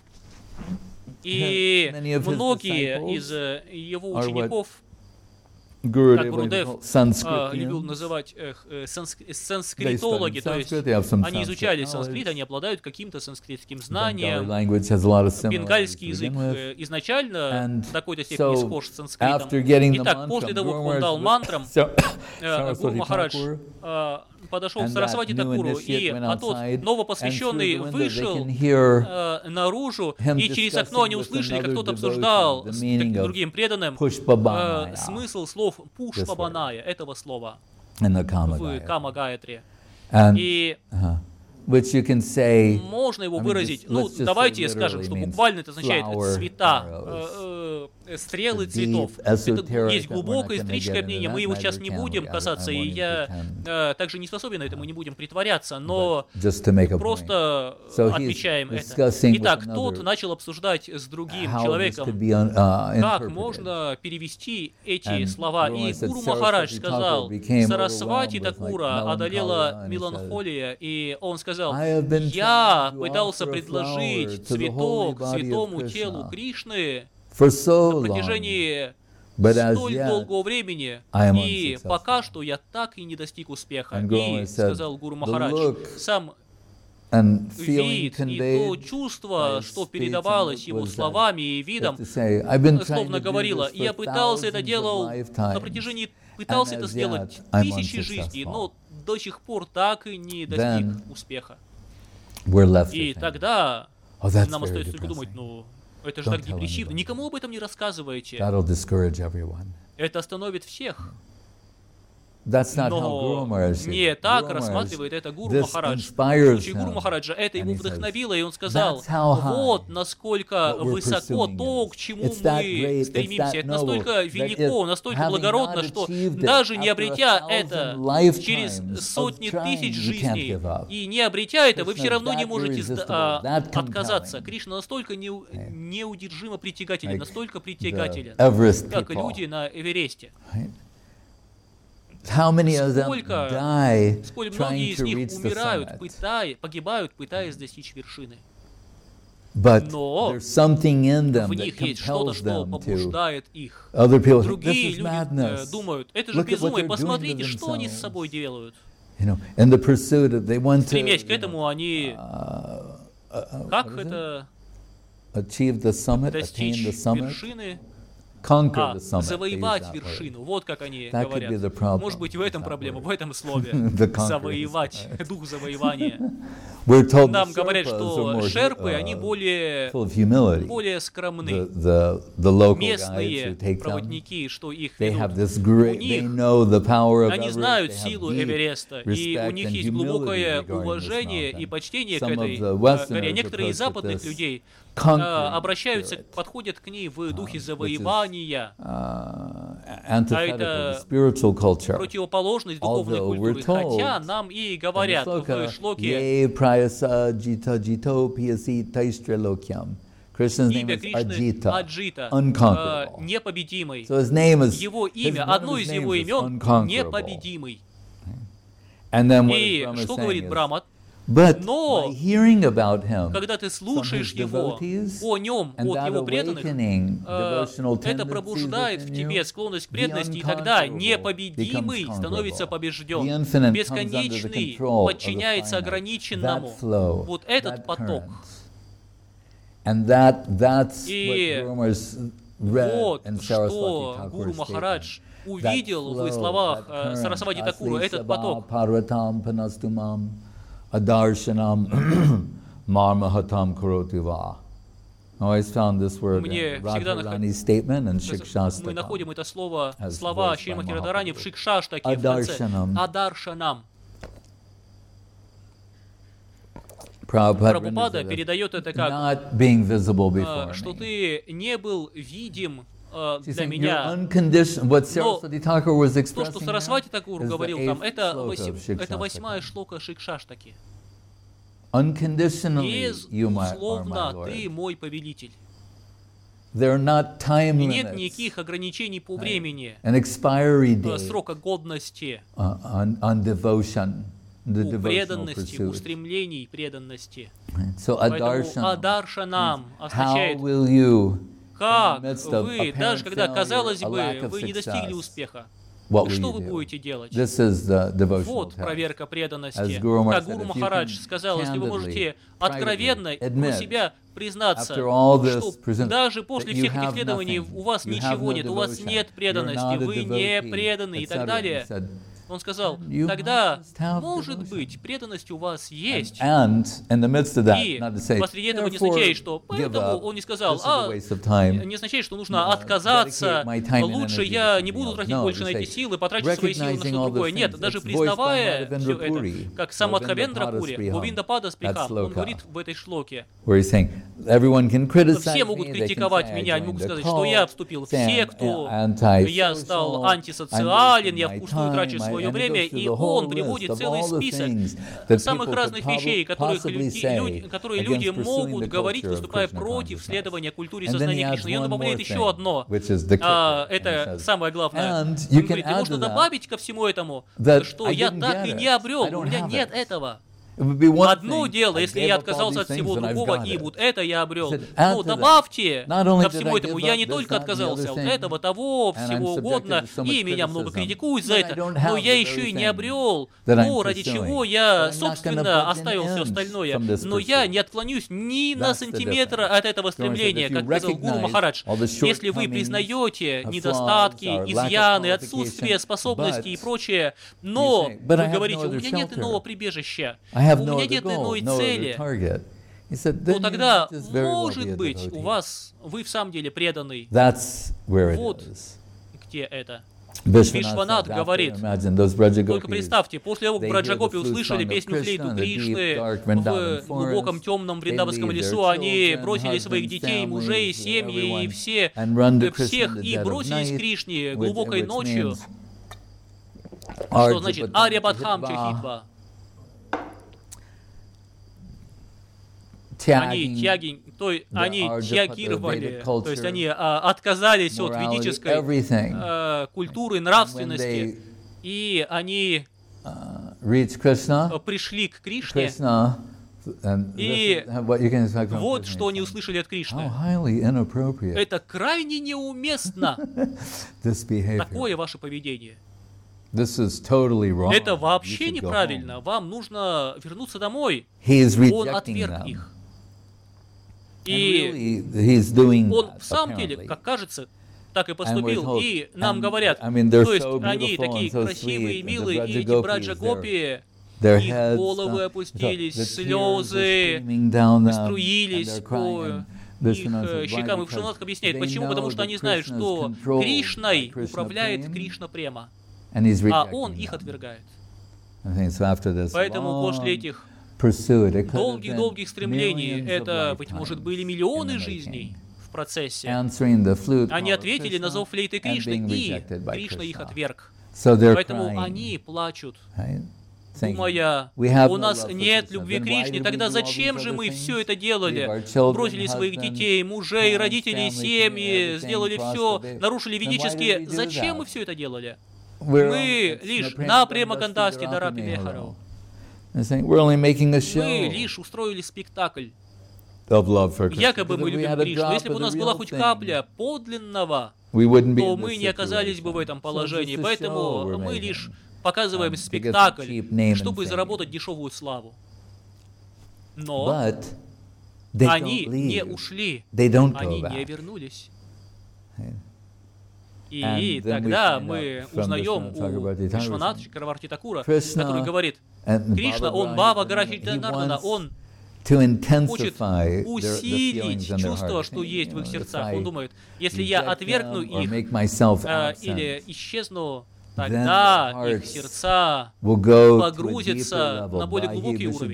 и many of his многие disciples из э, его are what учеников, Gurudev, как what he Гурудев, called а, любил Sanskrit. называть э, э, санс- They санскритологи, studied то есть Sanskrit, they have some они Sanskrit изучали санскрит, knowledge. они обладают каким-то санскритским Bengali знанием. language has a lot of similarities Бенгальский to язык begin with. э, изначально And в какой-то степени so, схож с санскритом. after getting the Итак, mantra, после того, как Guru он дал Maharaj- мантрам, so- э, Гуру Saraswati Махарадж Thakur э, подошел к and Сарасвати that new Такуру, initiate и went а тот outside, новопосвященный and through the window they вышел can hear э, наружу, him и через окно они discussing with услышали, как another кто-то devotee обсуждал the с meaning так- of другим преданным э, Pushpabhanaya смысл слов Пушпабаная, этого слова, in the в Kama Кама Гаятри. And, И uh-huh, which you can say, можно его I mean, выразить, just- ну, let's just давайте say скажем, literally что means буквально это означает flower цвета, arrows. э, э, стрелы The цветов. deep, Это esoteric, есть we're not глубокое gonna историческое get into мнение, мы that, его neither сейчас не can будем we. I- касаться, I и won't я pretend. э, также не способен на это, мы не будем притворяться, But но just to make a point. просто So he's отмечаем это. discussing with Итак, another тот начал обсуждать с другим how this человеком, could be un- uh, как interpreted. можно перевести эти And слова. Guru И said Гуру Saraswati Махарадж Thakur сказал, became Сарасвати overwhelmed with, like, Такура melancholia, одолела and he said, меланхолия, и он сказал, I have been я trying to пытался offer a flower предложить to the цветок holy body of святому Krishna телу Кришны for so на long. протяжении But as столь yet, долгого времени, I am и unsuccessful. пока что я так и не достиг успеха. And Guru И said, сказал Гуру the Махарадж, look сам and feeling вид и то conveyed чувство, by что speech передавалось and его was that- словами и видом, to say, I've been trying словно to do говорила, this и я for пытался это thousands делал of на lifetimes, протяжении, пытался and это as сделать yet I'm тысячи жизней, unsuccessful. но до сих пор так и не достиг Then успеха. we're left to И think, тогда oh, that's нам very остается только думать, depressing. ну, это же Don't так tell депрессивно. anybody. Никому об этом не рассказывайте. That'll discourage everyone. Это остановит всех. That's not how Guru Но Maharaj said не it. так Guru Maharaj, рассматривает это Гуру this Махарадж. В inspires случае Гуру him. Махараджа это And его he says, вдохновило, и он сказал, "That's how high вот насколько what we're высоко pursuing то, is. к чему It's that мы great, it's стремимся. that Это noble, настолько that велико, if настолько having благородно, not что achieved it даже не after a обретя thousand это lifetimes через of сотни trying, тысяч you can't жизней, give up. и не обретя это, вы Krishna все is равно не that можете сда- irresistible, а, that отказаться. compelling. Кришна настолько неу- неудержимо притягателен, Like настолько the притягателен, Everest как people. люди на Эвересте. Right? How many of them Сколько, die сколь многие trying из to них reach the умирают, summit? пытая, погибают, пытаясь достичь вершины. But Но there's something in them в that них есть что-то, compels что them to. побуждает их. Other people think, this Другие is люди э, madness. думают, это же Look at what безумие, they're doing to посмотрите, что они с themselves. собой делают. You know, in the pursuit, of- they want to Стремясь к you know, этому, они, uh, uh, как what is it? это, achieve the summit, attain достичь the summit, вершины, conquer а, the summit. they use завоевать that word. вершину. Вот как они That could be говорят. the problem Может быть, в этом with that проблема, word. в этом слове. The conquerors. Завоевать, дух завоевания. Нам говорят, что шерпы, они более, более скромны. Местные проводники, что их ведут, у них, они знают силу Эвереста, и у них есть глубокое уважение и почтение к этой горе. Некоторые из западных людей обращаются, подходят к ней в духе завоевания, а это противоположность духовной культуры, хотя нам и говорят в шлоке имя Кришны Аджита, непобедимый. Его имя, одно из его имен непобедимый. И что говорит Брамат? Но, когда ты слушаешь его, о нем, от его преданных, это пробуждает в тебе склонность к преданности, и тогда непобедимый становится побежден. Бесконечный подчиняется ограниченному. Вот этот поток. И вот что Гуру Махарадж увидел в словах Сарасвати Такура, этот поток. Adarсhanam marmahatam karotiva. I always found this word in Radharani's statement and Shikshastakam. Мы находим это слово, слова Шримати Радхарани в Шикшаштаке в конце. Адаршанам. Прабхупада передает это как, что ты не был видим для меня. Но то, что Сарасвати Такур говорил там, это, это восьмая шлока Шикшаштаки. Безусловно, ты мой повелитель. И нет никаких ограничений по времени, срока годности, у преданности, устремлений преданности. Поэтому Адаршанам означает, как вы, даже когда, казалось бы, вы не достигли успеха, что вы будете делать? Вот проверка преданности. Как Гуру Махарадж сказал, если вы можете откровенно у себя признаться, что даже после всех этих исследований у вас ничего нет, у вас нет преданности, вы не преданы и так далее. Он сказал, тогда, может быть, преданность у вас есть. И посреди этого не означает, что поэтому он не сказал, а не означает, что нужно отказаться, лучше я не буду тратить больше на эти силы, потрачу свои силы на что-то другое. Нет, даже признавая все это, как Самадхавендра Пури, Говиндапада Сприхам, он говорит в этой шлоке, все могут критиковать меня, они могут сказать, что я вступил в секту, я стал антисоциален, я впустую трачу свое время, и он приводит целый список самых разных вещей, которых люди, люди, которые люди могут говорить, выступая против следования культуре сознания Кришны. И он добавляет еще одно, а, это самое главное. Он говорит, и можно добавить ко всему этому, что я так и не обрел, у меня нет этого. Одно дело, если я отказался от всего другого, и вот это я обрел. Но добавьте ко всему этому, я не только отказался от этого, того, всего угодно, и меня много критикуют за это, но я еще и не обрел то, ради чего я, собственно, оставил все остальное. Но я не отклонюсь ни на сантиметр от этого стремления, как сказал Гуру Махарадж. Если вы признаете недостатки, изъяны, отсутствие способностей и прочее, но вы говорите, у меня нет иного прибежища, у меня нет иной цели, то тогда, может быть, у вас, вы в самом деле преданный. Вот где это. Вишванат говорит, только представьте, после того, как Браджагопи услышали песню флейту Кришны в глубоком темном вриндаванском лесу, они бросили своих детей, мужей, семьи и все, всех и бросились к Кришне глубокой ночью. Что значит Арьябадхам Чахитва? Они тяги, то они тягировали, то есть они а, отказались от ведической а, культуры, нравственности, и они а, пришли к Кришне, и вот что они услышали от Кришны. Это крайне неуместно, такое ваше поведение. Это вообще неправильно, вам нужно вернуться домой. Он отверг их. И он в самом деле, как кажется, так и поступил. И нам говорят, то есть они такие красивые, милые, и эти Браджагопи, Их головы опустились, слезы струились по их щекам. И Вишванатх объясняет, почему? Потому что они знают, что Кришной управляет Кришна Према, а он их отвергает. Поэтому после этих долгих-долгих стремлений, это, быть может, были миллионы жизней в процессе, они ответили на зов флейты Кришны, и Кришна их отверг. Поэтому они плачут, думая, у нас нет любви к Кришне, тогда зачем же мы все это делали? Бросили своих детей, мужей, родителей, семьи, сделали все, нарушили ведические. Зачем мы все это делали? Мы лишь на Премагандасти Дарапи Мехару. Мы лишь устроили спектакль. Якобы мы любим Кришну. Если бы у нас была хоть капля подлинного, то мы не оказались бы в этом положении. Поэтому мы лишь показываем спектакль, чтобы заработать дешевую славу. Но они не ушли, они не вернулись. И тогда мы узнаем у Вишванатха Чакраварти Такура, который говорит, Кришна, он Бхава Гарахиднардана, он хочет усилить чувство, что есть в их сердцах. Он думает, если я отвергну их э, или исчезну, тогда их сердца погрузятся на более глубокий уровень.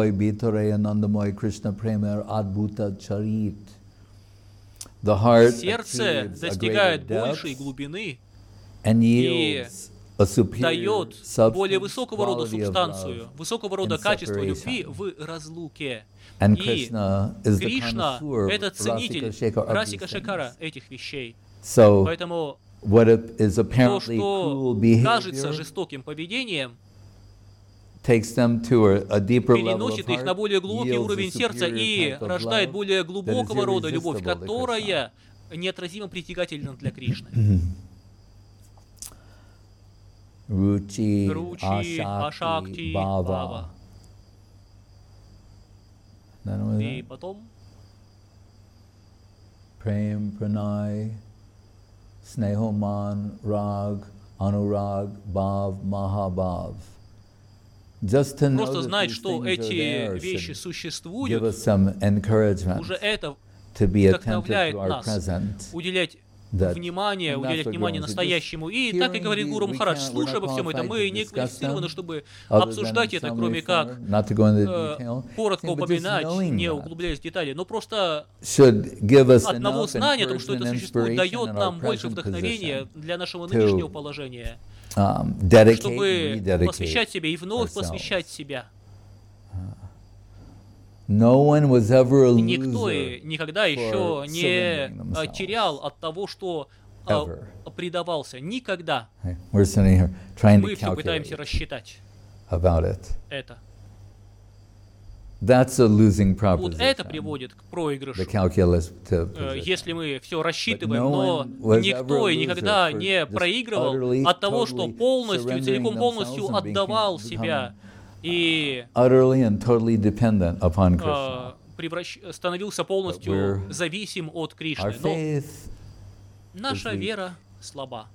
Сердце достигает большей глубины и дает более высокого рода субстанцию, высокого рода качество любви в разлуке. И Кришна — это ценитель расика шекара этих вещей. Поэтому то, что кажется жестоким поведением, переносит их на более глубокий уровень сердца и рождает более глубокого рода любовь, которая неотразимо притягательна для Кришны. Ручи, Ашакти, Бхава. И потом Прем, Пранай, Снехоман, Раг, Анураг, Бхав, Махабхав. Просто знать, что эти вещи существуют, уже это вдохновляет нас уделять внимание, уделять внимание настоящему. И так и говорит Гуру Махарадж, слушая обо всем этом, мы не квалифицированы, чтобы обсуждать это, кроме как э, коротко упоминать, не углубляясь в детали, но просто одного знания о том, что это существует, дает нам больше вдохновения для нашего нынешнего положения, чтобы посвящать себя и вновь посвящать себя. Никто никогда еще не терял от того, что предавался. Никогда. Мы все пытаемся рассчитать это. Вот это приводит к проигрышу. Если мы все рассчитываем, но никто и никогда не проигрывал от того, что полностью, целиком полностью отдавал себя и превращ... становился полностью зависим от Кришны. Но наша вера слаба.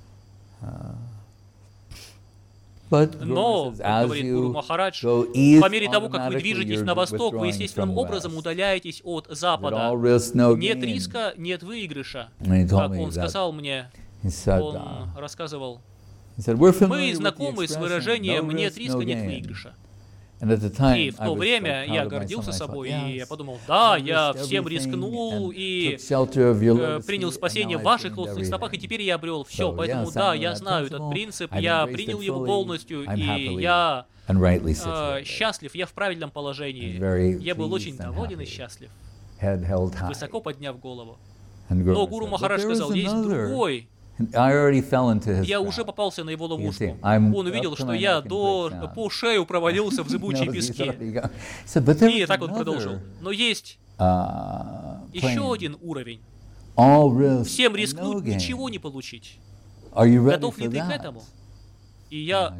Но, как говорит Гуру Махарадж, по мере того, как вы движетесь на восток, вы естественным образом удаляетесь от запада. Нет риска, нет выигрыша. Как он сказал мне, он рассказывал, мы знакомы с выражением «нет риска, нет выигрыша». И в то время я гордился собой, и я подумал, да, я всем рискнул и э, принял спасение в ваших лотосных стопах, и теперь я обрел все. Поэтому да, я знаю этот принцип, я принял его полностью, и я э, счастлив, я в правильном положении. Я был очень доволен и счастлив, высоко подняв голову. Но Гуру Махарадж сказал, есть другой. Я уже попался на его ловушку. Он увидел, что я до, по шею провалился в зыбучие пески. И так он продолжил. Но есть еще один уровень. Всем рискнуть, ничего не получить. Готов ли ты к этому? И я...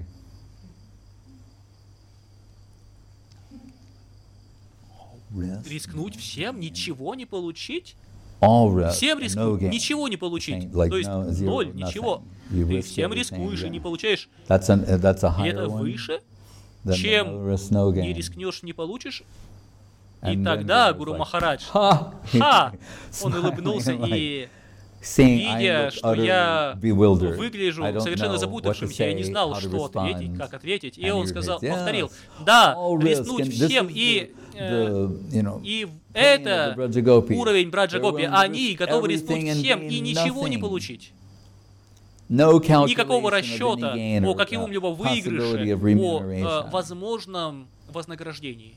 Рискнуть всем, ничего не получить? Всем рискнуть, ничего не получить. То есть ноль, ничего. Ты всем рискуешь и не получаешь. И это выше? чем не рискнешь, не получишь. И тогда Гуру Махарадж, ха, он улыбнулся и, видя, что я выгляжу совершенно запутавшимся, я не знал, что ответить, как ответить, и он сказал, повторил, да, рискнуть всем, и, э, и это уровень Браджа-гопи, они готовы рискнуть всем и ничего не получить. Никакого расчета о каком-либо выигрыше, о э, возможном вознаграждении.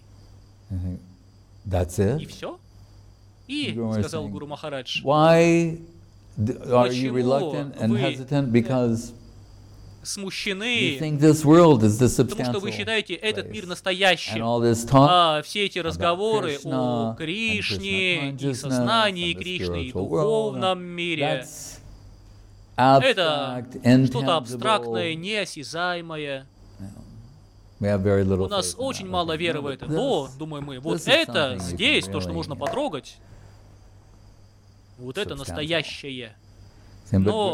That's И все? И, сказал Гуру Махарадж, why are you reluctant and hesitant? Because смущены, you think this world is the потому что вы считаете этот мир настоящим. place. А все эти разговоры о Кришне, и сознании Кришны, и духовном мире, это что-то абстрактное, неосязаемое. У нас очень мало веры в это, но, думаем мы, вот это здесь, то, что можно потрогать, вот это настоящее. Но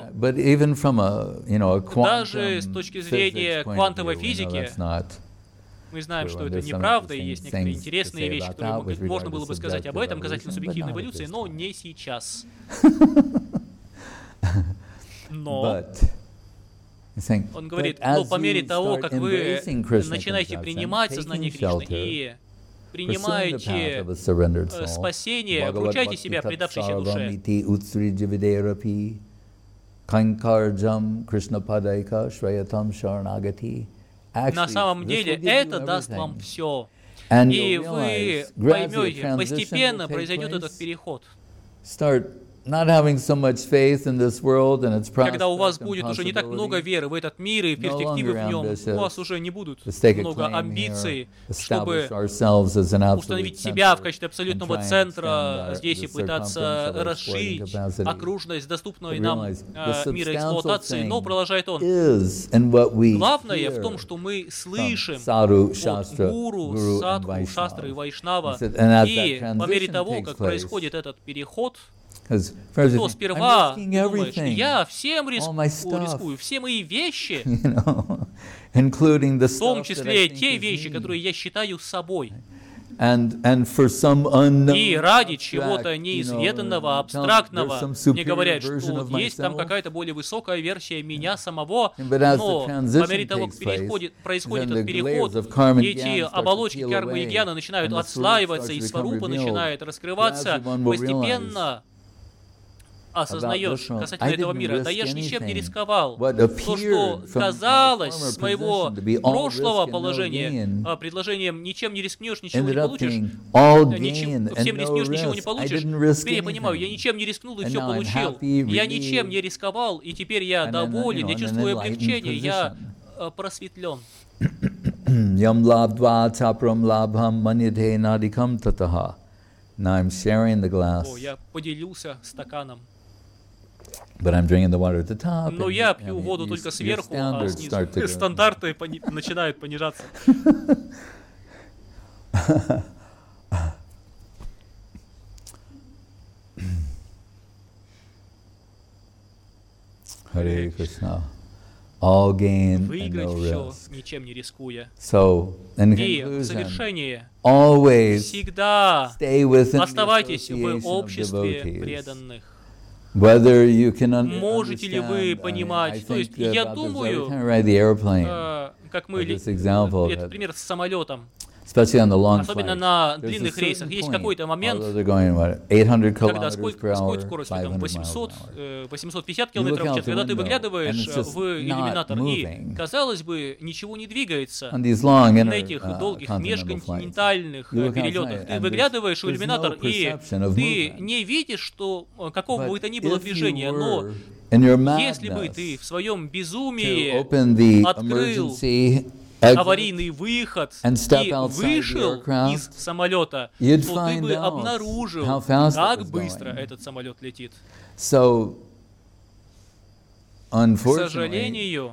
даже с точки зрения квантовой физики, мы знаем, что это неправда, и есть некоторые интересные вещи, которые можно было бы сказать об этом, касательно субъективной эволюции, но не сейчас. Но он говорит, но по мере того, как вы начинаете принимать сознание Кришны и принимаете э, спасение, обручайте себя предавшейся душе. На самом деле это даст вам все. И вы поймете, постепенно произойдет этот переход. Когда у вас будет уже не так много веры в этот мир и перспективы в нем, у вас уже не будут много амбиций, чтобы установить себя в качестве абсолютного центра здесь и пытаться расширить окружность доступной нам э, мира эксплуатации. Но, продолжает он, главное в том, что мы слышим от гуру, садху, шастры и вайшнава, и по мере того, как происходит этот переход, то сперва думаешь, я всем рискую, рискую, все мои вещи, в том числе те вещи, которые я считаю собой. И ради чего-то неизведанного, абстрактного, мне говорят, что есть там какая-то более высокая версия меня самого, но по мере того, как переходит, происходит этот переход, эти оболочки кармы и гьяна начинают отслаиваться, и сварупа начинает раскрываться, постепенно осознаешь касательно этого мира, да я ж ничем не рисковал. То, что казалось с моего прошлого положения предложением «ничем не рискнешь, ничего не получишь», ничем, всем рискнешь, ничего не получишь, теперь я понимаю, я ничем не рискнул и все получил. Я ничем не рисковал, и теперь я доволен, я чувствую облегчение, я просветлен. О, я поделился стаканом. But I'm drinking the water at the top. Но я пью воду только сверху, а снизу стандарты пони начинают понижаться. Hare Krishna. All gain and no risk. Ничем не рискуя. So, in И в завершении always всегда stay within оставайтесь в обществе преданных. Whether you can Можете ли вы понимать? То есть, я думаю, э, как мы, этот пример с самолетом, особенно на длинных рейсах, есть какой-то момент, когда сколько, сколько скорость, там, восемьсот, восемьсот пятьдесят километров в час, когда ты выглядываешь в иллюминатор, и, казалось бы, ничего не двигается на этих долгих межконтинентальных перелетах. Ты выглядываешь в иллюминатор, и ты не видишь, что какого бы то ни было движения, но если бы ты в своем безумии открыл аварийный выход и вышел из самолета, то ты бы обнаружил, как быстро этот самолет летит. К сожалению,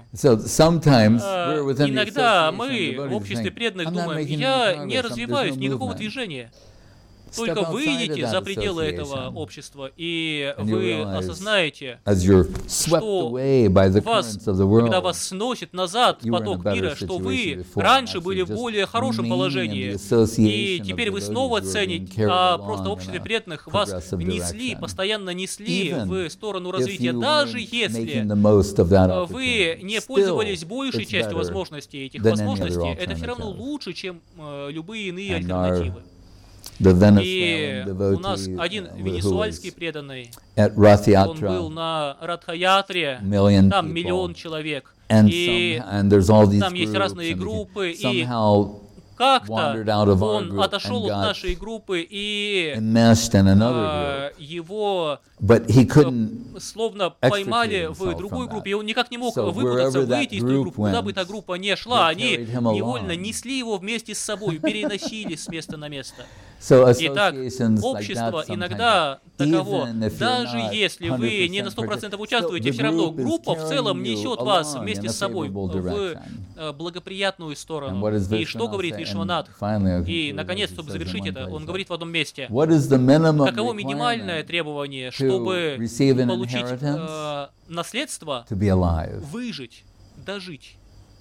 иногда мы в обществе преданных думаем, я не развиваюсь, никакого движения. только выйдете за пределы этого общества, и вы осознаете, что вас, когда вас сносит назад поток мира, что вы раньше были в более хорошем положении, и теперь вы снова цените, а просто в обществе преданных вас несли, постоянно несли в сторону развития, даже если вы не пользовались большей частью возможностей этих возможностей, это все равно лучше, чем э, любые иные альтернативы. И у нас один венесуэльский преданный, он был на Радха-ятре, там миллион человек, и там есть разные группы, и как-то он отошел от нашей группы, и э, его э, словно поймали в другую группу, и он никак не мог выпутаться, выйти из той группы, куда бы та группа ни шла, они невольно несли его вместе с собой, переносили с места на место. Итак, общество иногда таково, даже если вы не на сто процентов участвуете, все равно группа в целом несет вас вместе с собой в благоприятную сторону. И что говорит Вишванат? И, наконец, чтобы завершить это, он говорит в одном месте, каково минимальное требование, чтобы получить э, наследство, выжить, дожить.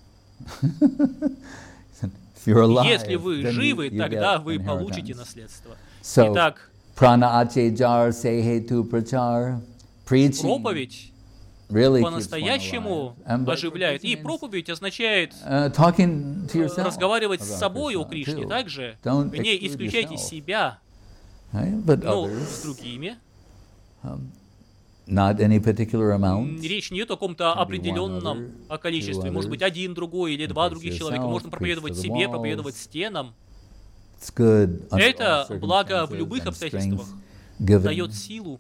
Если вы живы, тогда вы получите наследство. Итак, проповедь по-настоящему оживляет. И проповедь означает разговаривать с собой о Кришне также. Не исключайте себя, но с другими. Not any particular amount. Речь не о каком-то определенном количестве. Может быть, один, другой или два других человека. Можно проповедовать себе, проповедовать стенам. Это благо в любых обстоятельствах. Дает силу.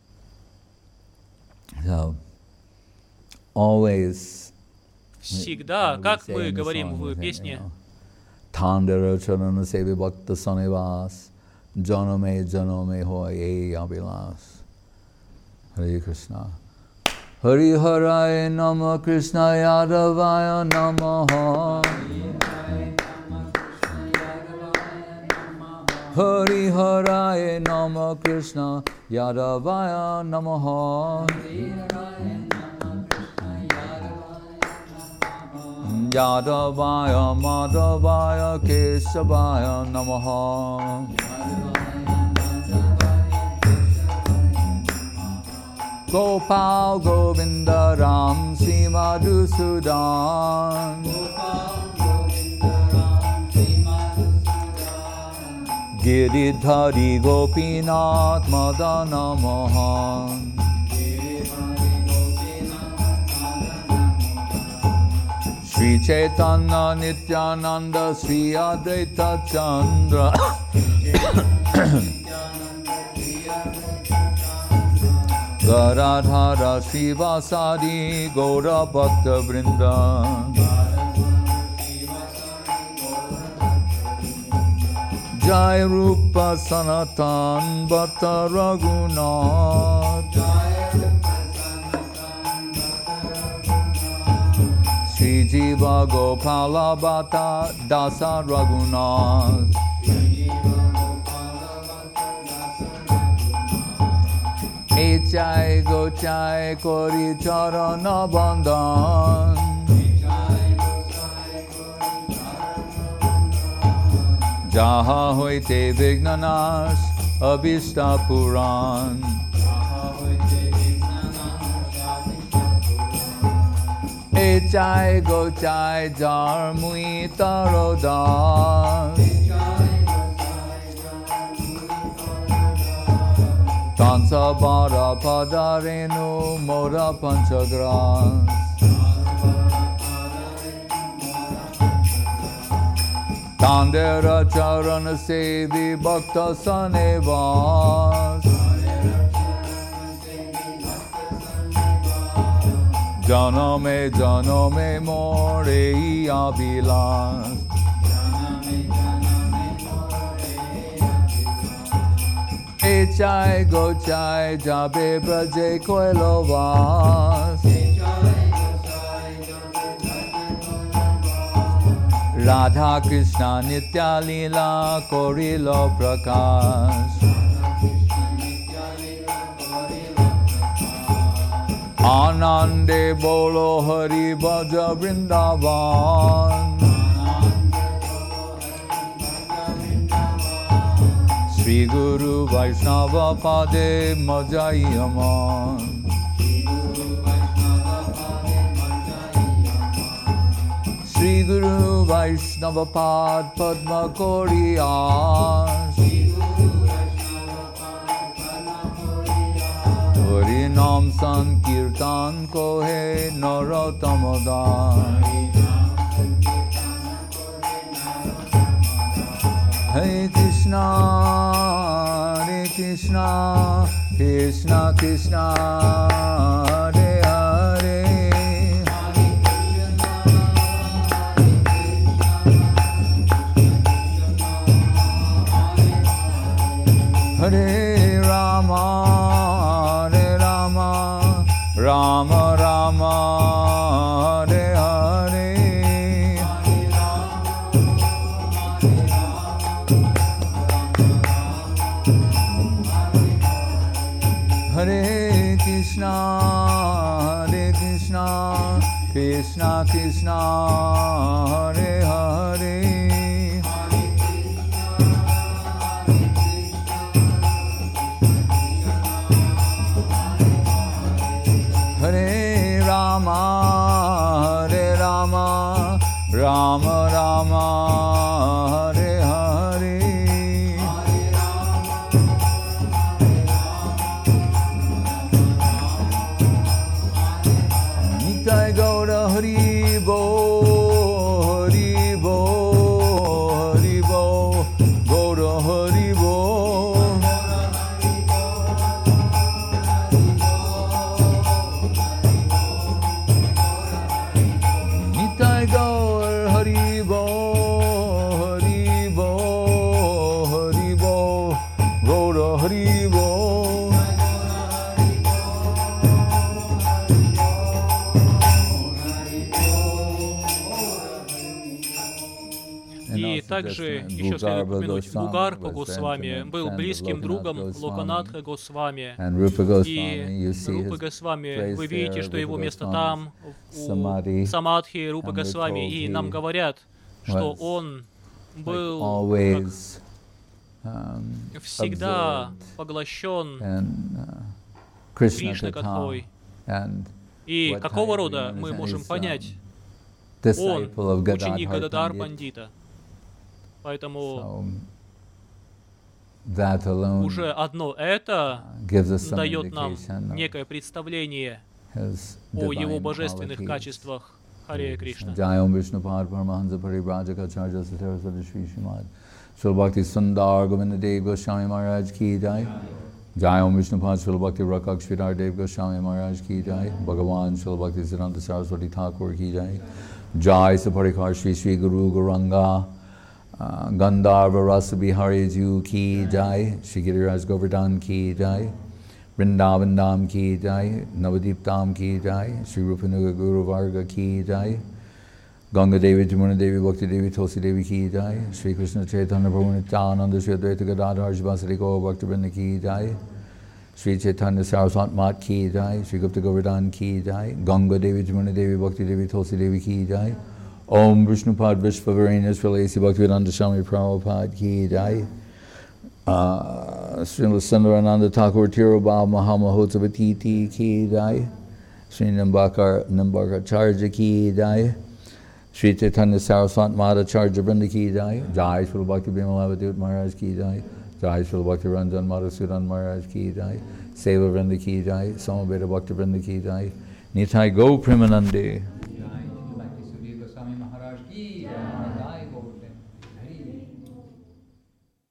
Всегда, как мы говорим в песне, Тандера чарана севи бхакта санивас, джанаме джанаме хоае абилас. Hare Krishna. Hari Haraya Nama Krishna Yadavaya Namaha. Hari Haraya Nama Krishna Yadavaya Namaha. Yadavaya Madhavaya Keshavaya Namaha. Gopal Govinda Ram Sri Madhusudan. Giridhari Gopinath Madana Mohan. Sri Chaitanya Nityananda Sri Advaita Chandra. Garadhara Srivasadi Gaura Bhakta Vrinda. Jai Rupa Sanatan Bhatta Raghunath. Sri Jiva Gopala Bhatta Dasa Raghunath. Echai Gochai Kori Charana Bandhan. Jaha Hoite Vignanas Abhishta Puran. Echai Gochai Jar Mui Tarodas. Tansa Bara Padarenu Mora Panchagras. Tandera Charana Sevi Bhakta Sanevas. Janame Janame More Abhilas. Echai Gochai Jabe Braje Koilovas. Radha Krishna Nitya Lila Korilo Prakash. Anande bolo Hari Bhaja Vrindavan. Shri Guru Vaishnava Pade Majayaman. Shri Guru Vaishnava Pad Padma Koriya. Hari Nam Sankirtan Kohe Narotamadan. Hare Krishna, Hare Krishna, Krishna Krishna, Hare Hare. Hare Rama, Hare Rama, Rama Rama, Hare Hare. Hare Krishna, Hare Krishna, Krishna Krishna, Hare Hare. Hare Rama, Hare Rama, Rama Rama, Hare Hare. Nitai Gaura Hari Bo, Hari Bo, Hari Bo, Gaura Hari Bo. Nitai Gaur Hari Bo, Hari Bo, Hari Bo, Gaura Hari Bo. И также еще следует упомянуть, Гугарпа Госвами был близким другом Локанатха Госвами. И Рупа Госвами, вы видите, что его место там, у Самадхи Рупа Госвами, и нам говорят, что он был всегда поглощен Кришна-катхой. И какого рода мы можем понять? Он ученик Гададхар Пандита. Поэтому уже одно это дает нам некое представление о его божественных качествах. Харе Кришна. Jayam Vishnupad Paramahansa Parivrajaka Acharya Saraswati Shri Srimad Srila Bhakti Sundar Govinda Dev Goswami Maharaj Ki Jai. Jayam Vishnupad Srila Bhakti Rakak Sridhar Dev Goswami Maharaj Ki Jai. Bhagavan Srila Bhakti Siddhanta Saraswati Thakur Ki Jai. Jai Saparikar Shri Shri Guru Gauranga uh, Gandharva Rasa Bihari Ju Ki Jai. Shri Giriraj Govardhan Ki Jai. Vrindavan Dham Ki Jai. Navadip Dham Ki Jai. Shri Rupanuga Guru Varga Ki Jai. Ganga Devi Jamuna Devi Bhakti Devi Tulsi Devi Ki Jai. Shri Krishna Chaitanya Prabhu Nityananda Shri Advaita Gadadhar Shivasari Gaur Bhakti Vrinda Ki Jai. Shri Chaitanya Saraswat Mat Ki Jai. Shri Gupta Govardhan Ki Jai. Ganga Devi Jamuna Devi Bhakti Devi Tulsi Devi Ki Jai. Om Vishnupad Vishvavarena Srilesi Bhaktivedanta Swami Prabhupada Ki Jai. Srila Sundarananda Thakur Tirobhava Mahamahotsavatiti Ki Jai. Shri Nimbakar Nimbakaracharya Ki Jai. Shri Chaitanya Saraswat Madhacharya Vrinda Ki Jai. Jai Srila Bhakti Bimalavadut Maharaj Ki Jai. Jai Srila Bhakti Ranjan Madhusudan Maharaj Ki Jai. Seva Vrinda Ki Jai. Samaveda Bhakti Vrinda Ki Jai. Nitai Go Premanande.